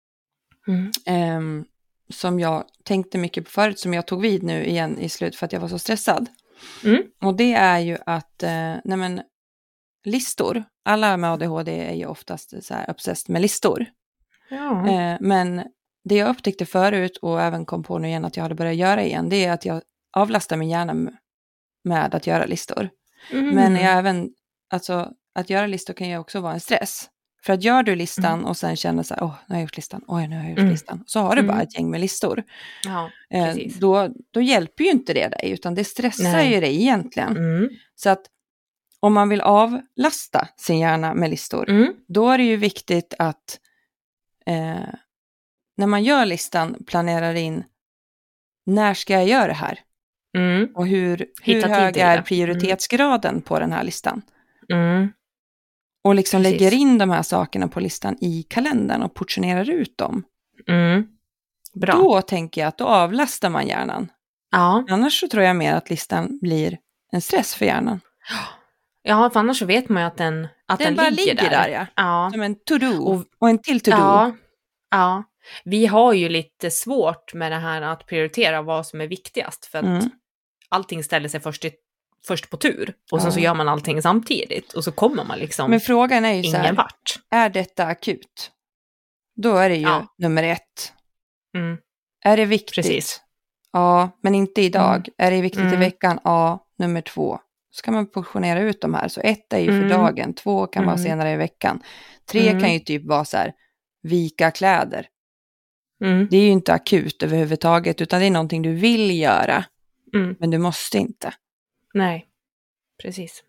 [SPEAKER 1] Mm.
[SPEAKER 2] ehm, som jag tänkte mycket på förut, som jag tog vid nu igen i slut för att jag var så stressad.
[SPEAKER 1] Mm.
[SPEAKER 2] Och det är ju att eh, nej men, listor, alla med A D H D är ju oftast så här obsessed med listor.
[SPEAKER 1] Ja.
[SPEAKER 2] Eh, men det jag upptäckte förut och även kom på nu igen att jag hade börjat göra igen, det är att jag avlastar min hjärna med att göra listor.
[SPEAKER 1] Mm.
[SPEAKER 2] Men jag även, alltså att göra listor kan ju också vara en stress. För att gör du listan
[SPEAKER 1] Mm.
[SPEAKER 2] och sen känner så här, åh, nu har jag gjort listan, oj, nu har jag gjort
[SPEAKER 1] Mm.
[SPEAKER 2] listan. Så har du bara
[SPEAKER 1] Mm.
[SPEAKER 2] ett gäng med listor.
[SPEAKER 1] Ja,
[SPEAKER 2] Eh,
[SPEAKER 1] precis.
[SPEAKER 2] då, då hjälper ju inte det dig, utan det stressar
[SPEAKER 1] Nej.
[SPEAKER 2] ju dig egentligen.
[SPEAKER 1] Mm.
[SPEAKER 2] Så att om man vill avlasta sin hjärna med listor,
[SPEAKER 1] Mm.
[SPEAKER 2] då är det ju viktigt att eh, när man gör listan planerar in, när ska jag göra det här?
[SPEAKER 1] Mm.
[SPEAKER 2] Och hur, hur
[SPEAKER 1] Hitta tid
[SPEAKER 2] hög
[SPEAKER 1] till
[SPEAKER 2] är
[SPEAKER 1] det.
[SPEAKER 2] prioritetsgraden på den här listan?
[SPEAKER 1] Mm.
[SPEAKER 2] Och liksom
[SPEAKER 1] Precis.
[SPEAKER 2] lägger in de här sakerna på listan i kalendern och portionerar ut dem.
[SPEAKER 1] Mm. Bra.
[SPEAKER 2] Då tänker jag att då avlastar man hjärnan.
[SPEAKER 1] Ja.
[SPEAKER 2] Annars så tror jag mer att listan blir en stress för hjärnan.
[SPEAKER 1] Ja, för annars så vet man ju att den, att den,
[SPEAKER 2] Den bara
[SPEAKER 1] ligger,
[SPEAKER 2] ligger där, ja.
[SPEAKER 1] Ja.
[SPEAKER 2] Som en to-do
[SPEAKER 1] Och-
[SPEAKER 2] och en till to-do.
[SPEAKER 1] Ja. Ja. Vi har ju lite svårt med det här att prioritera vad som är viktigast. För att
[SPEAKER 2] Mm.
[SPEAKER 1] allting ställer sig först, i, först på tur. Och sen
[SPEAKER 2] Ja.
[SPEAKER 1] så gör man allting samtidigt. Och så kommer man liksom
[SPEAKER 2] Men frågan är ju så
[SPEAKER 1] ingen
[SPEAKER 2] här,
[SPEAKER 1] vart.
[SPEAKER 2] är detta akut? Då är det ju
[SPEAKER 1] Ja.
[SPEAKER 2] nummer ett.
[SPEAKER 1] Mm.
[SPEAKER 2] Är det viktigt?
[SPEAKER 1] Precis.
[SPEAKER 2] Ja, men inte idag.
[SPEAKER 1] Mm.
[SPEAKER 2] Är det viktigt
[SPEAKER 1] Mm.
[SPEAKER 2] i veckan? Ja, nummer två. Så kan man portionera ut de här. Så ett är ju för
[SPEAKER 1] Mm.
[SPEAKER 2] dagen, två kan vara
[SPEAKER 1] Mm.
[SPEAKER 2] senare i veckan. Tre
[SPEAKER 1] Mm.
[SPEAKER 2] kan ju typ vara så här, vika kläder.
[SPEAKER 1] Mm.
[SPEAKER 2] Det är ju inte akut överhuvudtaget, utan det är någonting du vill göra.
[SPEAKER 1] Mm.
[SPEAKER 2] Men du måste inte.
[SPEAKER 1] Nej. Precis.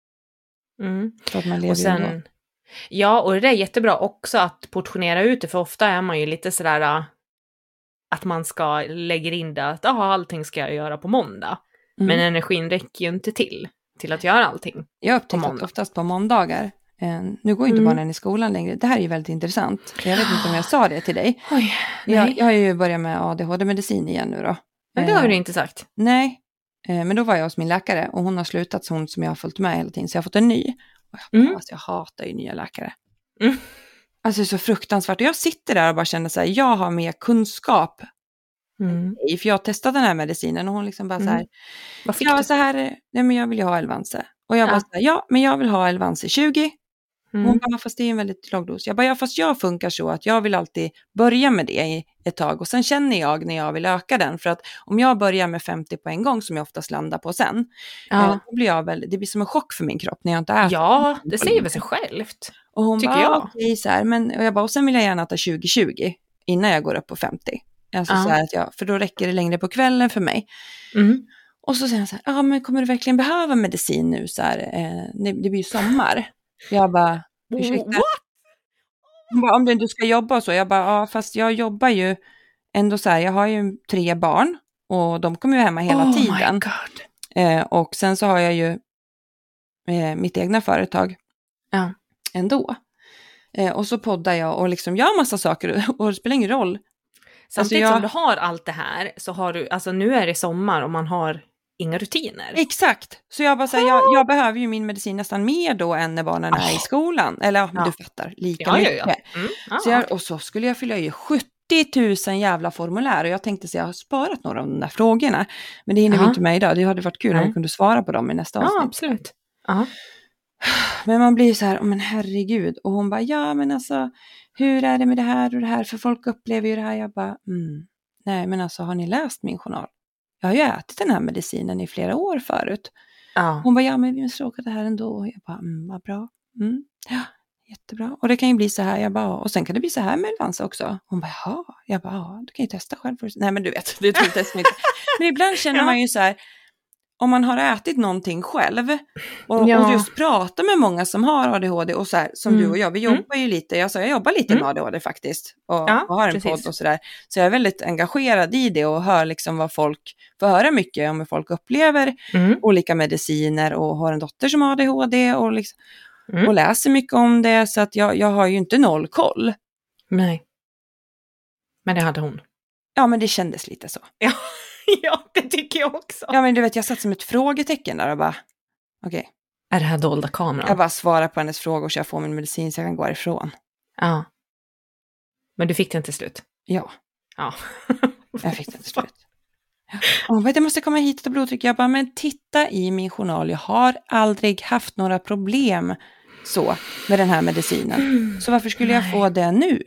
[SPEAKER 1] Mm.
[SPEAKER 2] Så att man lever
[SPEAKER 1] Och
[SPEAKER 2] ju ändå.
[SPEAKER 1] sen, ja, och det är jättebra också att portionera ut det, för ofta är man ju lite sådär äh, att man ska lägga in det, att aha, allting ska jag göra på måndag.
[SPEAKER 2] Mm.
[SPEAKER 1] Men energin räcker ju inte till, till att göra allting.
[SPEAKER 2] Jag har
[SPEAKER 1] på
[SPEAKER 2] upptäckt att
[SPEAKER 1] måndag.
[SPEAKER 2] oftast på måndagar, eh, nu går ju inte
[SPEAKER 1] Mm.
[SPEAKER 2] barnen i skolan längre, det här är ju väldigt intressant. Jag vet inte om jag sa det till dig.
[SPEAKER 1] Oj,
[SPEAKER 2] Jag,
[SPEAKER 1] nej.
[SPEAKER 2] jag har ju börjat med A D H D-medicin igen nu då.
[SPEAKER 1] Men det har
[SPEAKER 2] Eh,
[SPEAKER 1] du inte sagt.
[SPEAKER 2] Nej, eh, men då var jag hos min läkare och hon har slutat, så hon som jag har följt med hela tiden, så jag har fått en ny. Och jag,
[SPEAKER 1] Mm.
[SPEAKER 2] alltså, jag hatar ju nya läkare.
[SPEAKER 1] Mm.
[SPEAKER 2] Alltså det är så fruktansvärt. Och jag sitter där och bara känner så här, jag har mer kunskap.
[SPEAKER 1] Mm.
[SPEAKER 2] För jag testade den här medicinen och hon liksom bara
[SPEAKER 1] Mm.
[SPEAKER 2] så här,
[SPEAKER 1] Vad fick
[SPEAKER 2] ja
[SPEAKER 1] du?
[SPEAKER 2] så här, nej men jag vill ju ha Elvanse. Och jag
[SPEAKER 1] Ja.
[SPEAKER 2] bara så här, ja men jag vill ha Elvanse tjugo. Hon
[SPEAKER 1] Mm.
[SPEAKER 2] bara, fast det är en väldigt låg dos. Jag bara, ja fast jag funkar så att jag vill alltid börja med det i ett tag. Och sen känner jag när jag vill öka den. För att om jag börjar med femtio på en gång, som jag oftast landar på sen.
[SPEAKER 1] Ja.
[SPEAKER 2] eh, Då blir jag väl, det blir som en chock för min kropp när jag inte äter.
[SPEAKER 1] Ja, det säger väl sig självt.
[SPEAKER 2] Och hon
[SPEAKER 1] tycker
[SPEAKER 2] bara,
[SPEAKER 1] jag.
[SPEAKER 2] ja, okej så här. Men, och jag bara, och sen vill jag gärna ta tjugo tjugo innan jag går upp på femtio. Alltså
[SPEAKER 1] Ja.
[SPEAKER 2] så här att jag, för då räcker det längre på kvällen för mig.
[SPEAKER 1] Mm.
[SPEAKER 2] Och så säger han så här, ja men kommer du verkligen behöva medicin nu så här, eh, det, det blir ju sommar. Jag bara, ursäkta.
[SPEAKER 1] What?
[SPEAKER 2] Hon bara, om du inte ska jobba och så. Jag bara, ja fast jag jobbar ju ändå så här, jag har ju tre barn och de kommer ju hemma hela
[SPEAKER 1] Oh my
[SPEAKER 2] tiden.
[SPEAKER 1] God.
[SPEAKER 2] Eh, och sen så har jag ju eh, mitt egna företag
[SPEAKER 1] Ja.
[SPEAKER 2] ändå. Eh, och så poddar jag och liksom gör massa saker och det spelar ingen roll.
[SPEAKER 1] Samtidigt
[SPEAKER 2] jag-
[SPEAKER 1] som du har allt det här så har du, alltså nu är det sommar och man har inga rutiner.
[SPEAKER 2] Exakt, så jag bara säger, jag, jag behöver ju min medicin nästan mer då än när barnen är i skolan. Eller ja,
[SPEAKER 1] Ja.
[SPEAKER 2] du fattar, lika
[SPEAKER 1] Ja, ja,
[SPEAKER 2] mycket.
[SPEAKER 1] ja. Mm. Ja.
[SPEAKER 2] Så jag, och så skulle jag fylla i sjuttio tusen jävla formulär och jag tänkte så jag har sparat några av de där frågorna. Men det hinner vi
[SPEAKER 1] Ja.
[SPEAKER 2] inte med idag, det hade varit kul
[SPEAKER 1] Nej.
[SPEAKER 2] om vi kunde svara på dem i nästa
[SPEAKER 1] Ja,
[SPEAKER 2] avsnitt.
[SPEAKER 1] absolut. Ja.
[SPEAKER 2] Men man blir så här, oh, men herregud. Och hon bara, ja men alltså, hur är det med det här och det här? För folk upplever ju det här. Jag bara, mm, nej men alltså har ni läst min journal? Jag har ju ätit den här medicinen i flera år förut.
[SPEAKER 1] Ja.
[SPEAKER 2] Hon bara, ja men vi måste åka det här ändå. Och jag bara, mm, vad bra. Mm, ja, jättebra. Och det kan ju bli så här, jag bara, och sen kan det bli så här med Elvansa också. Hon bara, ja, jag bara, ja, du kan ju testa själv. För... Nej men du vet, det tror jag inte. Men ibland känner
[SPEAKER 1] Ja.
[SPEAKER 2] man ju så här, om man har ätit någonting själv och,
[SPEAKER 1] Ja.
[SPEAKER 2] och just pratar med många som har A D H D och så här, som
[SPEAKER 1] Mm.
[SPEAKER 2] du och jag, vi jobbar ju lite, jag, sa, jag jobbar lite
[SPEAKER 1] Mm.
[SPEAKER 2] med A D H D faktiskt och,
[SPEAKER 1] Ja,
[SPEAKER 2] och har en
[SPEAKER 1] precis.
[SPEAKER 2] podd och sådär. Så jag är väldigt engagerad i det och hör liksom vad folk, får höra mycket om hur folk upplever
[SPEAKER 1] Mm.
[SPEAKER 2] olika mediciner och har en dotter som har A D H D och, liksom,
[SPEAKER 1] Mm.
[SPEAKER 2] och läser mycket om det, så att jag, jag har ju inte noll koll.
[SPEAKER 1] Nej. Men det hade hon.
[SPEAKER 2] Ja men det kändes lite så.
[SPEAKER 1] Ja, ja det tycker jag också.
[SPEAKER 2] Ja men du vet, jag satt som ett frågetecken där och bara, okej. Okay.
[SPEAKER 1] Är det här dolda kameran?
[SPEAKER 2] Jag bara svarar på hennes frågor så jag får min medicin så jag kan gå ifrån.
[SPEAKER 1] Ja. Men du fick den till slut?
[SPEAKER 2] Ja.
[SPEAKER 1] Ja.
[SPEAKER 2] Jag fick den till slut. Ja. Hon bara, jag måste komma hit och ta blodtryck. Jag bara, men titta i min journal. Jag har aldrig haft några problem så med den här medicinen.
[SPEAKER 1] Mm.
[SPEAKER 2] Så varför skulle jag
[SPEAKER 1] Nej.
[SPEAKER 2] få det nu?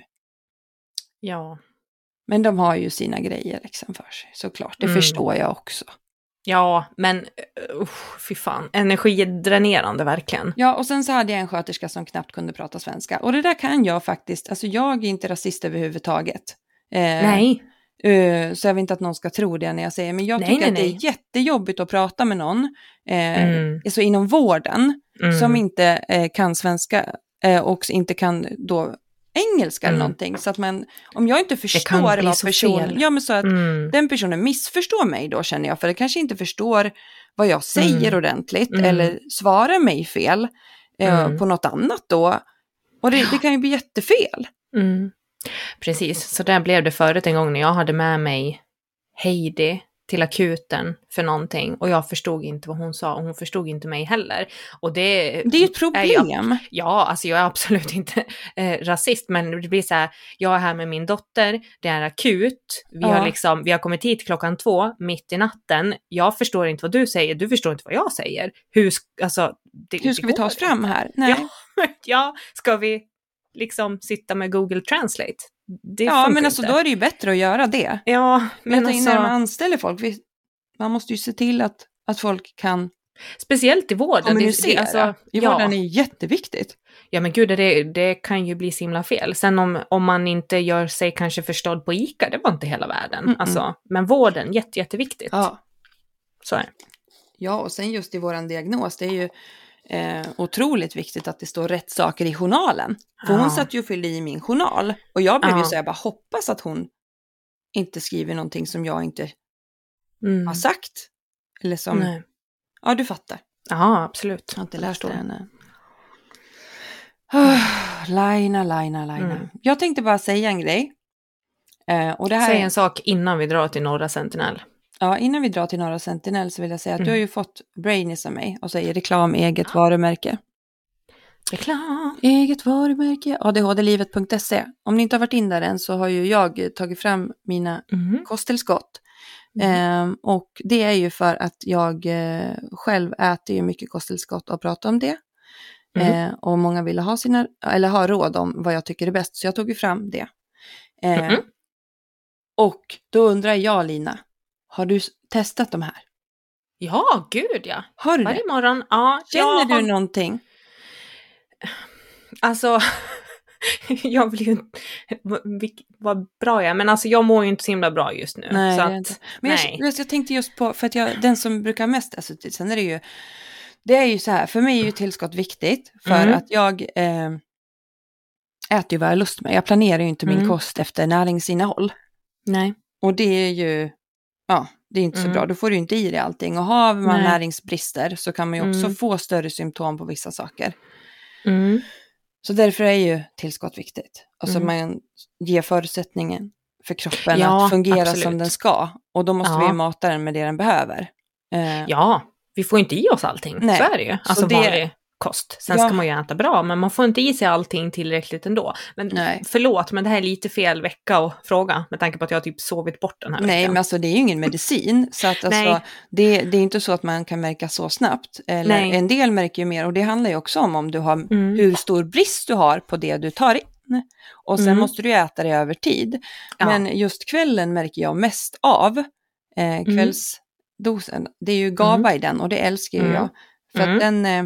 [SPEAKER 1] Ja.
[SPEAKER 2] Men de har ju sina grejer liksom för sig, såklart. Det
[SPEAKER 1] Mm.
[SPEAKER 2] förstår jag också.
[SPEAKER 1] Ja, men uh, fy fan. Energidränerande verkligen.
[SPEAKER 2] Ja, och sen så hade jag en sköterska som knappt kunde prata svenska. Och det där kan jag faktiskt, alltså jag är inte rasist överhuvudtaget. Eh,
[SPEAKER 1] Nej.
[SPEAKER 2] Uh, så jag vill inte att någon ska tro det när jag säger, men jag
[SPEAKER 1] Nej,
[SPEAKER 2] tycker
[SPEAKER 1] nej,
[SPEAKER 2] att det
[SPEAKER 1] nej.
[SPEAKER 2] är jättejobbigt att prata med någon, eh,
[SPEAKER 1] Mm.
[SPEAKER 2] alltså inom vården,
[SPEAKER 1] Mm.
[SPEAKER 2] som inte eh, kan svenska eh, och inte kan då engelska
[SPEAKER 1] Mm.
[SPEAKER 2] eller någonting. Så att man, om jag inte
[SPEAKER 1] kan
[SPEAKER 2] förstår
[SPEAKER 1] bli
[SPEAKER 2] vad
[SPEAKER 1] så
[SPEAKER 2] personen,
[SPEAKER 1] fel.
[SPEAKER 2] ja men så att
[SPEAKER 1] Mm.
[SPEAKER 2] den personen missförstår mig då känner jag, för det kanske inte förstår vad jag säger
[SPEAKER 1] Mm.
[SPEAKER 2] ordentligt
[SPEAKER 1] Mm.
[SPEAKER 2] eller svarar mig fel eh,
[SPEAKER 1] Mm.
[SPEAKER 2] på något annat då. Och det, det kan ju bli jättefel.
[SPEAKER 1] Mm. Precis, så där blev det förut en gång när jag hade med mig Heidi till akuten för någonting och jag förstod inte vad hon sa och hon förstod inte mig heller. Och det,
[SPEAKER 2] Det är ju ett problem.
[SPEAKER 1] Är jag, ja, alltså jag är absolut inte eh, rasist, men det blir så här, jag är här med min dotter, det är akut, vi,
[SPEAKER 2] Ja.
[SPEAKER 1] har, liksom, vi har kommit hit klockan två, mitt i natten, jag förstår inte vad du säger, du förstår inte vad jag säger. Hur, sk- alltså, det,
[SPEAKER 2] Hur ska
[SPEAKER 1] det
[SPEAKER 2] vi ta
[SPEAKER 1] går
[SPEAKER 2] oss fram här? Nej.
[SPEAKER 1] Ja, ja, ska vi liksom sitta med Google Translate? Det
[SPEAKER 2] Ja,
[SPEAKER 1] funkar
[SPEAKER 2] men alltså
[SPEAKER 1] inte.
[SPEAKER 2] då är det ju bättre att göra det.
[SPEAKER 1] Ja,
[SPEAKER 2] Men
[SPEAKER 1] men
[SPEAKER 2] alltså, när man
[SPEAKER 1] alltså,
[SPEAKER 2] anställer folk, vi, man måste ju se till att, att folk kan
[SPEAKER 1] speciellt i vården.
[SPEAKER 2] kommunicera.
[SPEAKER 1] Det, det, alltså,
[SPEAKER 2] I
[SPEAKER 1] ja,
[SPEAKER 2] vården är ju jätteviktigt.
[SPEAKER 1] ja, men gud, det, det kan ju bli så himla fel. Sen om, om man inte gör sig kanske förstådd på ICA, det var inte hela världen.
[SPEAKER 2] Mm-mm.
[SPEAKER 1] Alltså, men vården, jätte, jätteviktigt.
[SPEAKER 2] Ja.
[SPEAKER 1] Så är det.
[SPEAKER 2] Ja, och sen just i våran diagnos, det är ju eh, otroligt viktigt att det står rätt saker i journalen. För
[SPEAKER 1] Ja.
[SPEAKER 2] hon satt ju och fyllde i min journal. Och jag blev
[SPEAKER 1] Ja.
[SPEAKER 2] ju så jag bara hoppas att hon inte skriver någonting som jag inte
[SPEAKER 1] Mm.
[SPEAKER 2] har sagt. Eller som,
[SPEAKER 1] Nej.
[SPEAKER 2] ja du fattar.
[SPEAKER 1] Ja, absolut.
[SPEAKER 2] Jag har inte
[SPEAKER 1] Jag
[SPEAKER 2] läst
[SPEAKER 1] förstår.
[SPEAKER 2] det än. Oh, Laina, Laina, Laina.
[SPEAKER 1] Mm.
[SPEAKER 2] Jag tänkte bara säga en grej. Eh, och det här
[SPEAKER 1] Säg
[SPEAKER 2] är-
[SPEAKER 1] en sak innan vi drar till Norra Sentinel.
[SPEAKER 2] Ja, innan vi drar till Norra Sentinel så vill jag säga att
[SPEAKER 1] Mm.
[SPEAKER 2] du har ju fått Brainis av mig och säger reklam, eget varumärke.
[SPEAKER 1] Reklam.
[SPEAKER 2] Eget varumärke, a d h d livet punkt s e. Om ni inte har varit in där än så har ju jag tagit fram mina
[SPEAKER 1] Mm.
[SPEAKER 2] kosttillskott.
[SPEAKER 1] Mm.
[SPEAKER 2] Ehm, och det är ju för att jag eh, själv äter ju mycket kosttillskott och pratar om det.
[SPEAKER 1] Mm.
[SPEAKER 2] Eh, och många ville ha sina, eller ha råd om vad jag tycker är bäst, så jag tog ju fram det. Eh,
[SPEAKER 1] Mm.
[SPEAKER 2] Och då undrar jag, Lina, har du s- testat de här?
[SPEAKER 1] Ja, gud ja.
[SPEAKER 2] Har du det?
[SPEAKER 1] Varje morgon. Ja,
[SPEAKER 2] Känner
[SPEAKER 1] jag
[SPEAKER 2] du
[SPEAKER 1] har-
[SPEAKER 2] någonting?
[SPEAKER 1] Alltså, jag vill ju inte... vilk- Vad bra jag är, men alltså jag mår ju inte så himla bra just nu.
[SPEAKER 2] Nej,
[SPEAKER 1] så
[SPEAKER 2] det är
[SPEAKER 1] att,
[SPEAKER 2] inte. Men jag,
[SPEAKER 1] nej.
[SPEAKER 2] jag, jag tänkte just på, för att jag, den som brukar mest, alltså, sen är det ju, det är ju så här, för mig är ju tillskott viktigt, för
[SPEAKER 1] Mm.
[SPEAKER 2] att jag eh, äter ju vad jag har lust med. Jag planerar ju inte min
[SPEAKER 1] Mm.
[SPEAKER 2] kost efter näringsinnehåll.
[SPEAKER 1] Nej.
[SPEAKER 2] Och det är ju, ja, det är inte så
[SPEAKER 1] Mm.
[SPEAKER 2] bra. Då får du inte i dig allting. Och har man
[SPEAKER 1] Nej.
[SPEAKER 2] näringsbrister så kan man ju också
[SPEAKER 1] Mm.
[SPEAKER 2] få större symptom på vissa saker.
[SPEAKER 1] Mm.
[SPEAKER 2] Så därför är ju tillskott viktigt. Alltså
[SPEAKER 1] Mm.
[SPEAKER 2] man ger förutsättningen för kroppen
[SPEAKER 1] Ja,
[SPEAKER 2] att fungera
[SPEAKER 1] absolut.
[SPEAKER 2] som den ska. Och då måste
[SPEAKER 1] Ja.
[SPEAKER 2] vi ju mata den med det den behöver. Eh,
[SPEAKER 1] Ja, vi får inte i oss allting.
[SPEAKER 2] Nej.
[SPEAKER 1] Så är det ju. Alltså
[SPEAKER 2] det-
[SPEAKER 1] vanlig kost. Sen
[SPEAKER 2] Ja.
[SPEAKER 1] ska man ju äta bra, men man får inte i sig allting tillräckligt ändå. Men
[SPEAKER 2] Nej.
[SPEAKER 1] förlåt, men det här är lite fel vecka att fråga. Med tanke på att jag har typ sovit bort den här
[SPEAKER 2] Nej,
[SPEAKER 1] veckan.
[SPEAKER 2] men alltså det är ju ingen medicin. Så att alltså,
[SPEAKER 1] Nej.
[SPEAKER 2] det, det är inte så att man kan märka så snabbt. Eller
[SPEAKER 1] Nej.
[SPEAKER 2] en del märker ju mer. Och det handlar ju också om om du har,
[SPEAKER 1] Mm.
[SPEAKER 2] hur stor brist du har på det du tar in. Och sen
[SPEAKER 1] Mm.
[SPEAKER 2] måste du äta det över tid.
[SPEAKER 1] Ja.
[SPEAKER 2] Men just kvällen märker jag mest av. Eh, kvällsdosen. Det är ju GABA i den och det älskar ju
[SPEAKER 1] Mm.
[SPEAKER 2] jag. För
[SPEAKER 1] Mm.
[SPEAKER 2] att den, eh,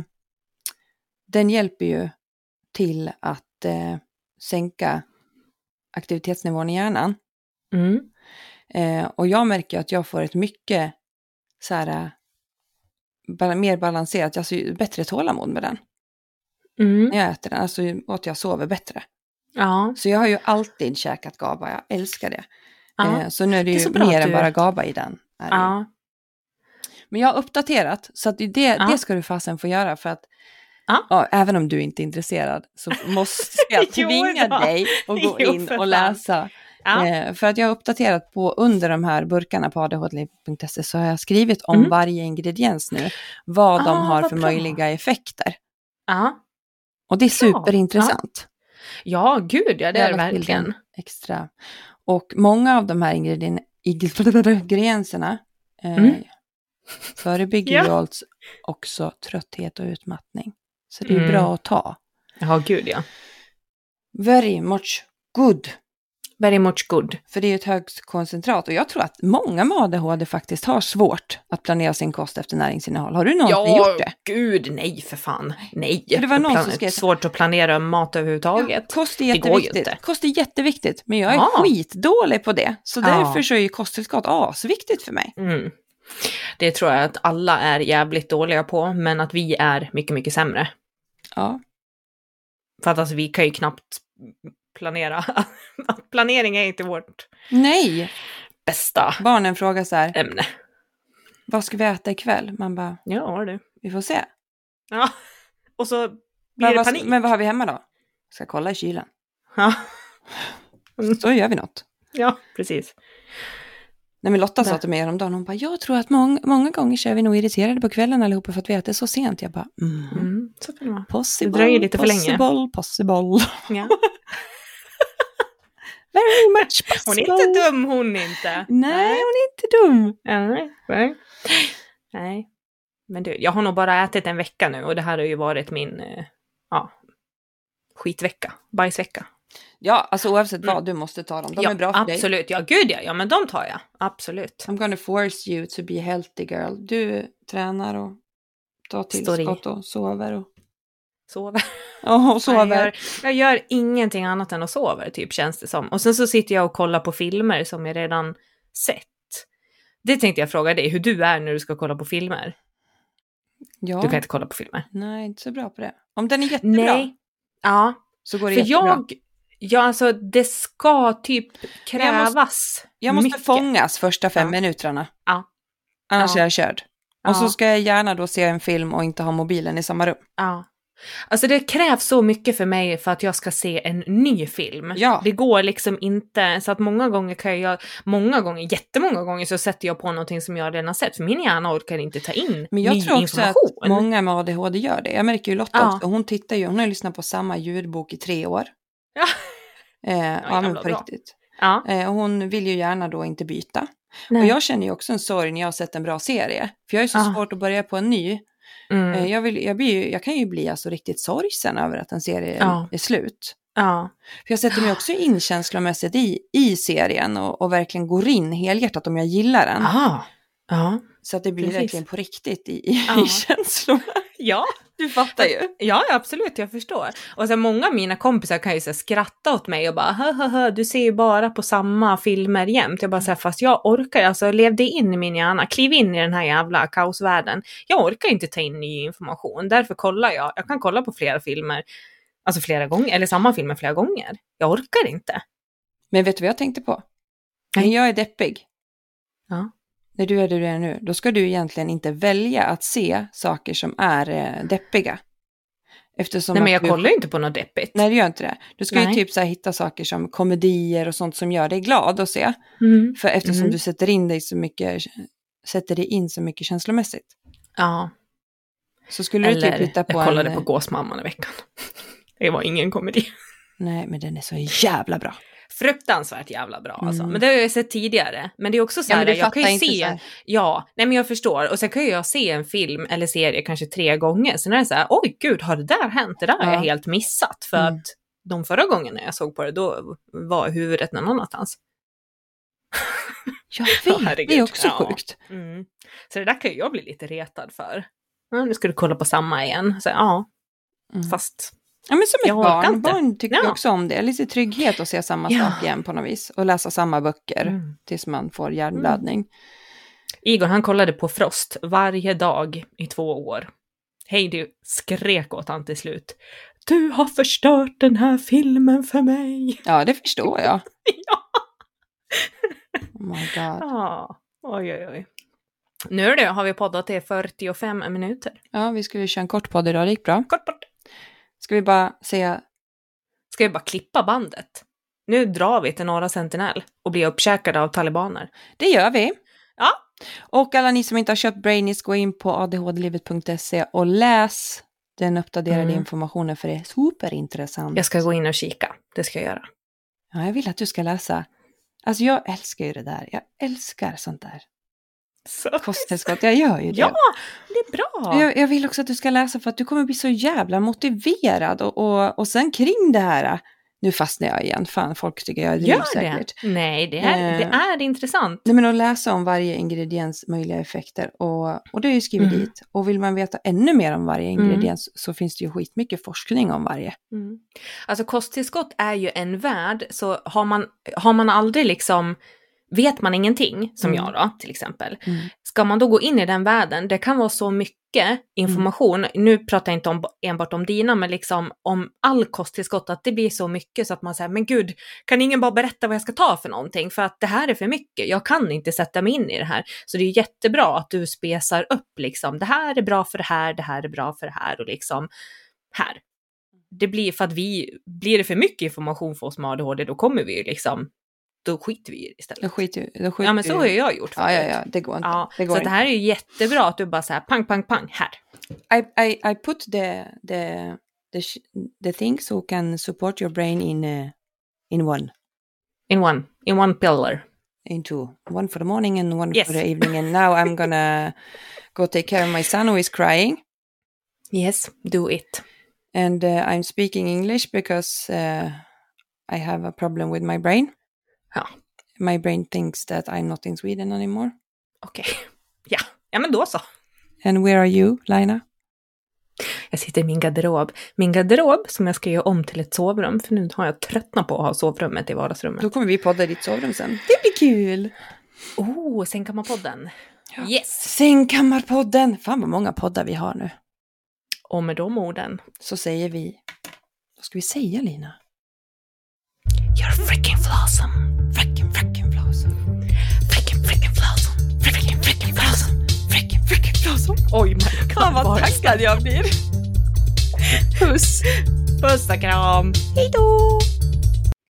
[SPEAKER 2] den hjälper ju till att eh, sänka aktivitetsnivån i hjärnan.
[SPEAKER 1] Mm.
[SPEAKER 2] Eh, och jag märker att jag får ett mycket så här, ba- mer balanserat, alltså bättre tålamod med den.
[SPEAKER 1] Mm.
[SPEAKER 2] När jag äter den, alltså att jag sover bättre.
[SPEAKER 1] Ja.
[SPEAKER 2] Så jag har ju alltid käkat GABA, jag älskar det.
[SPEAKER 1] Ja.
[SPEAKER 2] Eh, så nu är det
[SPEAKER 1] Det är
[SPEAKER 2] ju
[SPEAKER 1] så bra
[SPEAKER 2] mer
[SPEAKER 1] att
[SPEAKER 2] än
[SPEAKER 1] du-
[SPEAKER 2] bara GABA i den. Är det ju.
[SPEAKER 1] Ja.
[SPEAKER 2] Men jag har uppdaterat, så att det,
[SPEAKER 1] Ja.
[SPEAKER 2] det ska du fasen få göra för att
[SPEAKER 1] Ja.
[SPEAKER 2] ja, även om du inte är intresserad så måste jag
[SPEAKER 1] Jo
[SPEAKER 2] tvinga
[SPEAKER 1] då.
[SPEAKER 2] dig att gå
[SPEAKER 1] Jo,
[SPEAKER 2] in
[SPEAKER 1] för
[SPEAKER 2] och
[SPEAKER 1] fan.
[SPEAKER 2] läsa.
[SPEAKER 1] Ja.
[SPEAKER 2] Eh, för att jag har uppdaterat på under de här burkarna på a d h d liv punkt s e så har jag skrivit om
[SPEAKER 1] Mm.
[SPEAKER 2] varje ingrediens nu. Vad
[SPEAKER 1] Ah,
[SPEAKER 2] de har
[SPEAKER 1] vad
[SPEAKER 2] för
[SPEAKER 1] bra.
[SPEAKER 2] möjliga effekter.
[SPEAKER 1] Ja.
[SPEAKER 2] Och det är
[SPEAKER 1] Bra.
[SPEAKER 2] superintressant.
[SPEAKER 1] Ja, gud ja, det är det
[SPEAKER 2] Jag har lagt till den
[SPEAKER 1] verkligen.
[SPEAKER 2] Extra. Och många av de här ingredien- ingredienserna eh,
[SPEAKER 1] Mm.
[SPEAKER 2] förebygger
[SPEAKER 1] Ja.
[SPEAKER 2] ju alltså också trötthet och utmattning. Så det är
[SPEAKER 1] Mm.
[SPEAKER 2] bra att ta.
[SPEAKER 1] Ja, gud ja.
[SPEAKER 2] Very much good.
[SPEAKER 1] Very much good.
[SPEAKER 2] För det är ett högt koncentrat. Och jag tror att många med A D H D faktiskt har svårt att planera sin kost efter näringsinnehåll. Har du någonsin gjort det?
[SPEAKER 1] gud, nej för fan. Nej.
[SPEAKER 2] För det var någon
[SPEAKER 1] Plan-
[SPEAKER 2] som skrev-
[SPEAKER 1] svårt att planera mat överhuvudtaget.
[SPEAKER 2] Kost är
[SPEAKER 1] Det går ju
[SPEAKER 2] jätteviktigt.
[SPEAKER 1] inte.
[SPEAKER 2] Kost är jätteviktigt. Men jag är
[SPEAKER 1] Ja.
[SPEAKER 2] skitdålig på det. Så
[SPEAKER 1] Ja.
[SPEAKER 2] därför så är ju kosttillskott asviktigt för mig.
[SPEAKER 1] Mm. Det tror jag att alla är jävligt dåliga på, men att vi är mycket, mycket sämre.
[SPEAKER 2] Ja.
[SPEAKER 1] För att alltså, vi kan ju knappt planera. Planering är inte vårt
[SPEAKER 2] Nej.
[SPEAKER 1] bästa
[SPEAKER 2] Barnen frågar så här,
[SPEAKER 1] ämne.
[SPEAKER 2] vad ska vi äta ikväll? Man bara,
[SPEAKER 1] Ja, du.
[SPEAKER 2] vi får se.
[SPEAKER 1] Ja. Och så blir
[SPEAKER 2] Men
[SPEAKER 1] det
[SPEAKER 2] vad,
[SPEAKER 1] panik.
[SPEAKER 2] men vad har vi hemma då? Ska kolla i kylen.
[SPEAKER 1] Ja.
[SPEAKER 2] Så gör vi något.
[SPEAKER 1] Ja, precis.
[SPEAKER 2] Nej, men Lotta
[SPEAKER 1] Där.
[SPEAKER 2] sa till mig häromdagen, hon bara, jag tror att mång- många gånger så är vi nog irriterade på kvällen allihopa för att vi äter så sent. Jag bara, mm.
[SPEAKER 1] Mm, så kan det vara.
[SPEAKER 2] Possible,
[SPEAKER 1] Det dröjer lite för länge.
[SPEAKER 2] possible, possible.
[SPEAKER 1] Ja.
[SPEAKER 2] Very much
[SPEAKER 1] Hon
[SPEAKER 2] possible.
[SPEAKER 1] är inte dum, hon inte.
[SPEAKER 2] Nej, hon är inte dum.
[SPEAKER 1] Nej. Nej. Nej. Men du, jag har nog bara ätit en vecka nu och det här har ju varit min eh, ja, skitvecka, bajsvecka.
[SPEAKER 2] Ja, alltså oavsett
[SPEAKER 1] Mm.
[SPEAKER 2] vad, du måste ta dem. De
[SPEAKER 1] ja,
[SPEAKER 2] är bra för dig.
[SPEAKER 1] absolut. Ja, gud ja. Ja, men de tar jag. Absolut.
[SPEAKER 2] I'm gonna force you to be healthy girl. Du tränar och tar
[SPEAKER 1] Står i.
[SPEAKER 2] tillskott och sover. Och,
[SPEAKER 1] Sover.
[SPEAKER 2] oh, och sover.
[SPEAKER 1] Jag gör, jag gör ingenting annat än att sova, typ, känns det som. Och sen så sitter jag och kollar på filmer som jag redan sett. Det tänkte jag fråga dig, hur du är när du ska kolla på filmer.
[SPEAKER 2] Ja.
[SPEAKER 1] Du kan inte kolla på filmer.
[SPEAKER 2] Nej, inte så bra på det. Om den är jättebra
[SPEAKER 1] Nej. Ja,
[SPEAKER 2] så går det
[SPEAKER 1] för
[SPEAKER 2] jättebra.
[SPEAKER 1] jag... Ja, alltså det ska typ krävas
[SPEAKER 2] Jag måste
[SPEAKER 1] mycket.
[SPEAKER 2] fångas första fem
[SPEAKER 1] Ja.
[SPEAKER 2] minuterna.
[SPEAKER 1] Ja.
[SPEAKER 2] Annars
[SPEAKER 1] Ja.
[SPEAKER 2] är jag körd.
[SPEAKER 1] Ja.
[SPEAKER 2] Och så ska jag gärna då se en film och inte ha mobilen i samma rum.
[SPEAKER 1] Ja. Alltså det krävs så mycket för mig för att jag ska se en ny film.
[SPEAKER 2] Ja.
[SPEAKER 1] Det går liksom inte, så att många gånger kan jag, många gånger, jättemånga gånger så sätter jag på någonting som jag redan sett, för min hjärna orkar inte ta in
[SPEAKER 2] Men jag
[SPEAKER 1] ny
[SPEAKER 2] tror också
[SPEAKER 1] information.
[SPEAKER 2] att många med A D H D gör det. Jag märker ju Lotta
[SPEAKER 1] Ja.
[SPEAKER 2] också. Hon tittar ju, hon har ju lyssnat på samma ljudbok i tre år.
[SPEAKER 1] Ja.
[SPEAKER 2] Eh, ja, men
[SPEAKER 1] jävla
[SPEAKER 2] på
[SPEAKER 1] bra.
[SPEAKER 2] riktigt.
[SPEAKER 1] Ja.
[SPEAKER 2] Eh, och hon vill ju gärna då inte byta.
[SPEAKER 1] Nej.
[SPEAKER 2] Och jag känner ju också en sorg när jag har sett en bra serie. För jag är så
[SPEAKER 1] Ja.
[SPEAKER 2] svårt att börja på en ny.
[SPEAKER 1] Mm.
[SPEAKER 2] Eh, jag, vill, jag, blir, ju- jag kan ju bli alltså riktigt sorgsen över att en serie
[SPEAKER 1] Ja.
[SPEAKER 2] är slut.
[SPEAKER 1] Ja.
[SPEAKER 2] För jag sätter mig också in känslomässigt i, i serien och, och verkligen går in helhjärtat om jag gillar den.
[SPEAKER 1] Aha. Ja.
[SPEAKER 2] Så att det blir
[SPEAKER 1] Precis.
[SPEAKER 2] verkligen på riktigt i, i,
[SPEAKER 1] Ja.
[SPEAKER 2] i känslor.
[SPEAKER 1] Ja.
[SPEAKER 2] Du fattar ju.
[SPEAKER 1] Ja, absolut, jag förstår. Och sen många av mina kompisar kan ju så här skratta åt mig och bara, hö, hö, hö, du ser ju bara på samma filmer jämt. Jag bara säger, fast jag orkar, alltså levde in i min hjärna, kliv in i den här jävla kaosvärlden. Jag orkar inte ta in ny information, därför kollar jag. Jag kan kolla på flera filmer, alltså flera gånger, eller samma filmer flera gånger. Jag orkar inte.
[SPEAKER 2] Men vet du vad jag tänkte på?
[SPEAKER 1] Nej.
[SPEAKER 2] När jag är deppig.
[SPEAKER 1] Ja.
[SPEAKER 2] När du är där du är nu. Då ska du egentligen inte välja att se saker som är eh, deppiga. Eftersom
[SPEAKER 1] Nej, men
[SPEAKER 2] att
[SPEAKER 1] jag
[SPEAKER 2] du...
[SPEAKER 1] kollar ju inte på något deppigt.
[SPEAKER 2] Nej, det gör inte det. Du ska ju
[SPEAKER 1] Nej.
[SPEAKER 2] typ så här hitta saker som komedier och sånt som gör dig glad att se.
[SPEAKER 1] Mm.
[SPEAKER 2] För eftersom
[SPEAKER 1] Mm.
[SPEAKER 2] du sätter in dig så mycket sätter dig in så mycket känslomässigt.
[SPEAKER 1] Ja.
[SPEAKER 2] Så skulle du typ titta på
[SPEAKER 1] jag kollade
[SPEAKER 2] en...
[SPEAKER 1] på Gåsmamman i veckan. Det var ingen komedi.
[SPEAKER 2] Nej, men den är så jävla bra.
[SPEAKER 1] Fruktansvärt jävla bra alltså.
[SPEAKER 2] Mm.
[SPEAKER 1] Men det har jag sett tidigare. Men det är också så här,
[SPEAKER 2] ja,
[SPEAKER 1] jag kan ju se...
[SPEAKER 2] så
[SPEAKER 1] Ja, nej men jag förstår. Och sen kan ju jag se en film eller serie kanske tre gånger. Sen är det så här, oj gud, har det där hänt? Det där har
[SPEAKER 2] ja.
[SPEAKER 1] jag helt missat. För
[SPEAKER 2] Mm.
[SPEAKER 1] att de förra gångerna jag såg på det, då var huvudet någon annanstans.
[SPEAKER 2] Jag vet,
[SPEAKER 1] oh,
[SPEAKER 2] det är också
[SPEAKER 1] ja.
[SPEAKER 2] sjukt.
[SPEAKER 1] Mm. Så det där kan ju jag bli lite retad för. Ja, nu ska du kolla på samma igen. Så, ja,
[SPEAKER 2] Mm.
[SPEAKER 1] fast...
[SPEAKER 2] Ja, men som ett
[SPEAKER 1] jag orkar
[SPEAKER 2] barn.
[SPEAKER 1] inte.
[SPEAKER 2] Barn tycker
[SPEAKER 1] Ja.
[SPEAKER 2] också om det. Lite trygghet att se samma
[SPEAKER 1] Ja.
[SPEAKER 2] sak igen på något vis. Och läsa samma böcker
[SPEAKER 1] Mm.
[SPEAKER 2] tills man får hjärnblödning.
[SPEAKER 1] Igor, han kollade på Frost varje dag i två år. Heidi skrek åt han till slut. Du har förstört den här filmen för mig.
[SPEAKER 2] Ja, det förstår jag.
[SPEAKER 1] Ja.
[SPEAKER 2] Oh my god.
[SPEAKER 1] Ah, oj, oj, oj. Nu är det, har vi poddat i fyrtiofem minuter.
[SPEAKER 2] Ja, vi skulle köra en kort podd idag. Det gick bra.
[SPEAKER 1] Kort bort.
[SPEAKER 2] Ska vi bara säga...
[SPEAKER 1] Ska vi bara klippa bandet? Nu drar vi till Norra Sentinel och blir uppkäkade av talibaner.
[SPEAKER 2] Det gör vi.
[SPEAKER 1] Ja.
[SPEAKER 2] Och alla ni som inte har köpt Brainies, gå in på a d h d livet punkt se och läs den uppdaterade
[SPEAKER 1] Mm.
[SPEAKER 2] informationen, för det är superintressant.
[SPEAKER 1] Jag ska gå in och kika. Det ska jag göra.
[SPEAKER 2] Ja, jag vill att du ska läsa. Alltså jag älskar ju det där. Jag älskar sånt där.
[SPEAKER 1] Så.
[SPEAKER 2] Kosttillskott, jag gör ju det.
[SPEAKER 1] Ja, det är bra.
[SPEAKER 2] Jag, jag vill också att du ska läsa, för att du kommer bli så jävla motiverad. Och, och, och sen kring det här, nu fastnar jag igen, fan folk tycker jag är
[SPEAKER 1] Gör
[SPEAKER 2] säkert.
[SPEAKER 1] det? Nej, det är,
[SPEAKER 2] Eh.
[SPEAKER 1] det är intressant.
[SPEAKER 2] Nej, men att läsa om varje ingrediens möjliga effekter. Och, och det är ju skrivit
[SPEAKER 1] Mm.
[SPEAKER 2] dit. Och vill man veta ännu mer om varje
[SPEAKER 1] Mm.
[SPEAKER 2] ingrediens så finns det ju skitmycket forskning om varje.
[SPEAKER 1] Mm. Alltså kosttillskott är ju en värld, så har man, har man aldrig liksom, vet man ingenting, som
[SPEAKER 2] Mm.
[SPEAKER 1] jag då till exempel,
[SPEAKER 2] Mm.
[SPEAKER 1] ska man då gå in i den världen, det kan vara så mycket information, mm. nu pratar jag inte om, enbart om dina, men liksom om all kosttillskott, att det blir så mycket så att man säger, men gud, kan ingen bara berätta vad jag ska ta för någonting, för att det här är för mycket, jag kan inte sätta mig in i det här, så det är jättebra att du spesar upp liksom, det här är bra för det här, det här är bra för det här, och liksom, här. Det blir för att vi, blir det för mycket information för oss med A D H D, då kommer vi ju liksom, då skiter vi i det istället.
[SPEAKER 2] Då skiter ju, då skiter
[SPEAKER 1] Ja, men så har
[SPEAKER 2] ju-
[SPEAKER 1] jag gjort.
[SPEAKER 2] Ja, ja,
[SPEAKER 1] förut.
[SPEAKER 2] ja, det går inte.
[SPEAKER 1] Ja,
[SPEAKER 2] det går
[SPEAKER 1] så
[SPEAKER 2] inte.
[SPEAKER 1] det här är ju jättebra att du bara säger pang, pang, pang, här.
[SPEAKER 2] I, I, I put the, the, the, sh- the things who can support your brain in, uh, in one.
[SPEAKER 1] In one, in one pillar.
[SPEAKER 2] In two. One for the morning and one
[SPEAKER 1] Yes.
[SPEAKER 2] for the evening. And now I'm gonna go take care of my son who is crying.
[SPEAKER 1] Yes, do it.
[SPEAKER 2] And uh, I'm speaking English because uh, I have a problem with my brain.
[SPEAKER 1] Ja.
[SPEAKER 2] My brain thinks that I'm not in Sweden anymore.
[SPEAKER 1] Okej. Ja, ja men då så.
[SPEAKER 2] And where are you, Lina?
[SPEAKER 1] Jag sitter i min garderob. Min garderob som jag ska göra om till ett sovrum, för nu har jag tröttnat på att ha sovrummet i vardagsrummet.
[SPEAKER 2] Då kommer vi podda i ditt sovrum sen. Det blir kul!
[SPEAKER 1] Oh, Sängkammarpodden.
[SPEAKER 2] Ja.
[SPEAKER 1] Yes!
[SPEAKER 2] Sängkammarpodden! Fan vad många poddar vi har nu.
[SPEAKER 1] Och med de orden.
[SPEAKER 2] Så säger vi... Vad ska vi säga, Lina?
[SPEAKER 1] You're freaking flawsome.
[SPEAKER 2] Frickin, frickin, flawsome.
[SPEAKER 1] Freaking, freaking flawsome. Freaking, freaking flawsome.
[SPEAKER 2] Frickin, frickin, flawsome.
[SPEAKER 1] Oj, my god.
[SPEAKER 2] Fan vad taggad jag blir. Puss!
[SPEAKER 1] Puss och kram.
[SPEAKER 2] Hej då!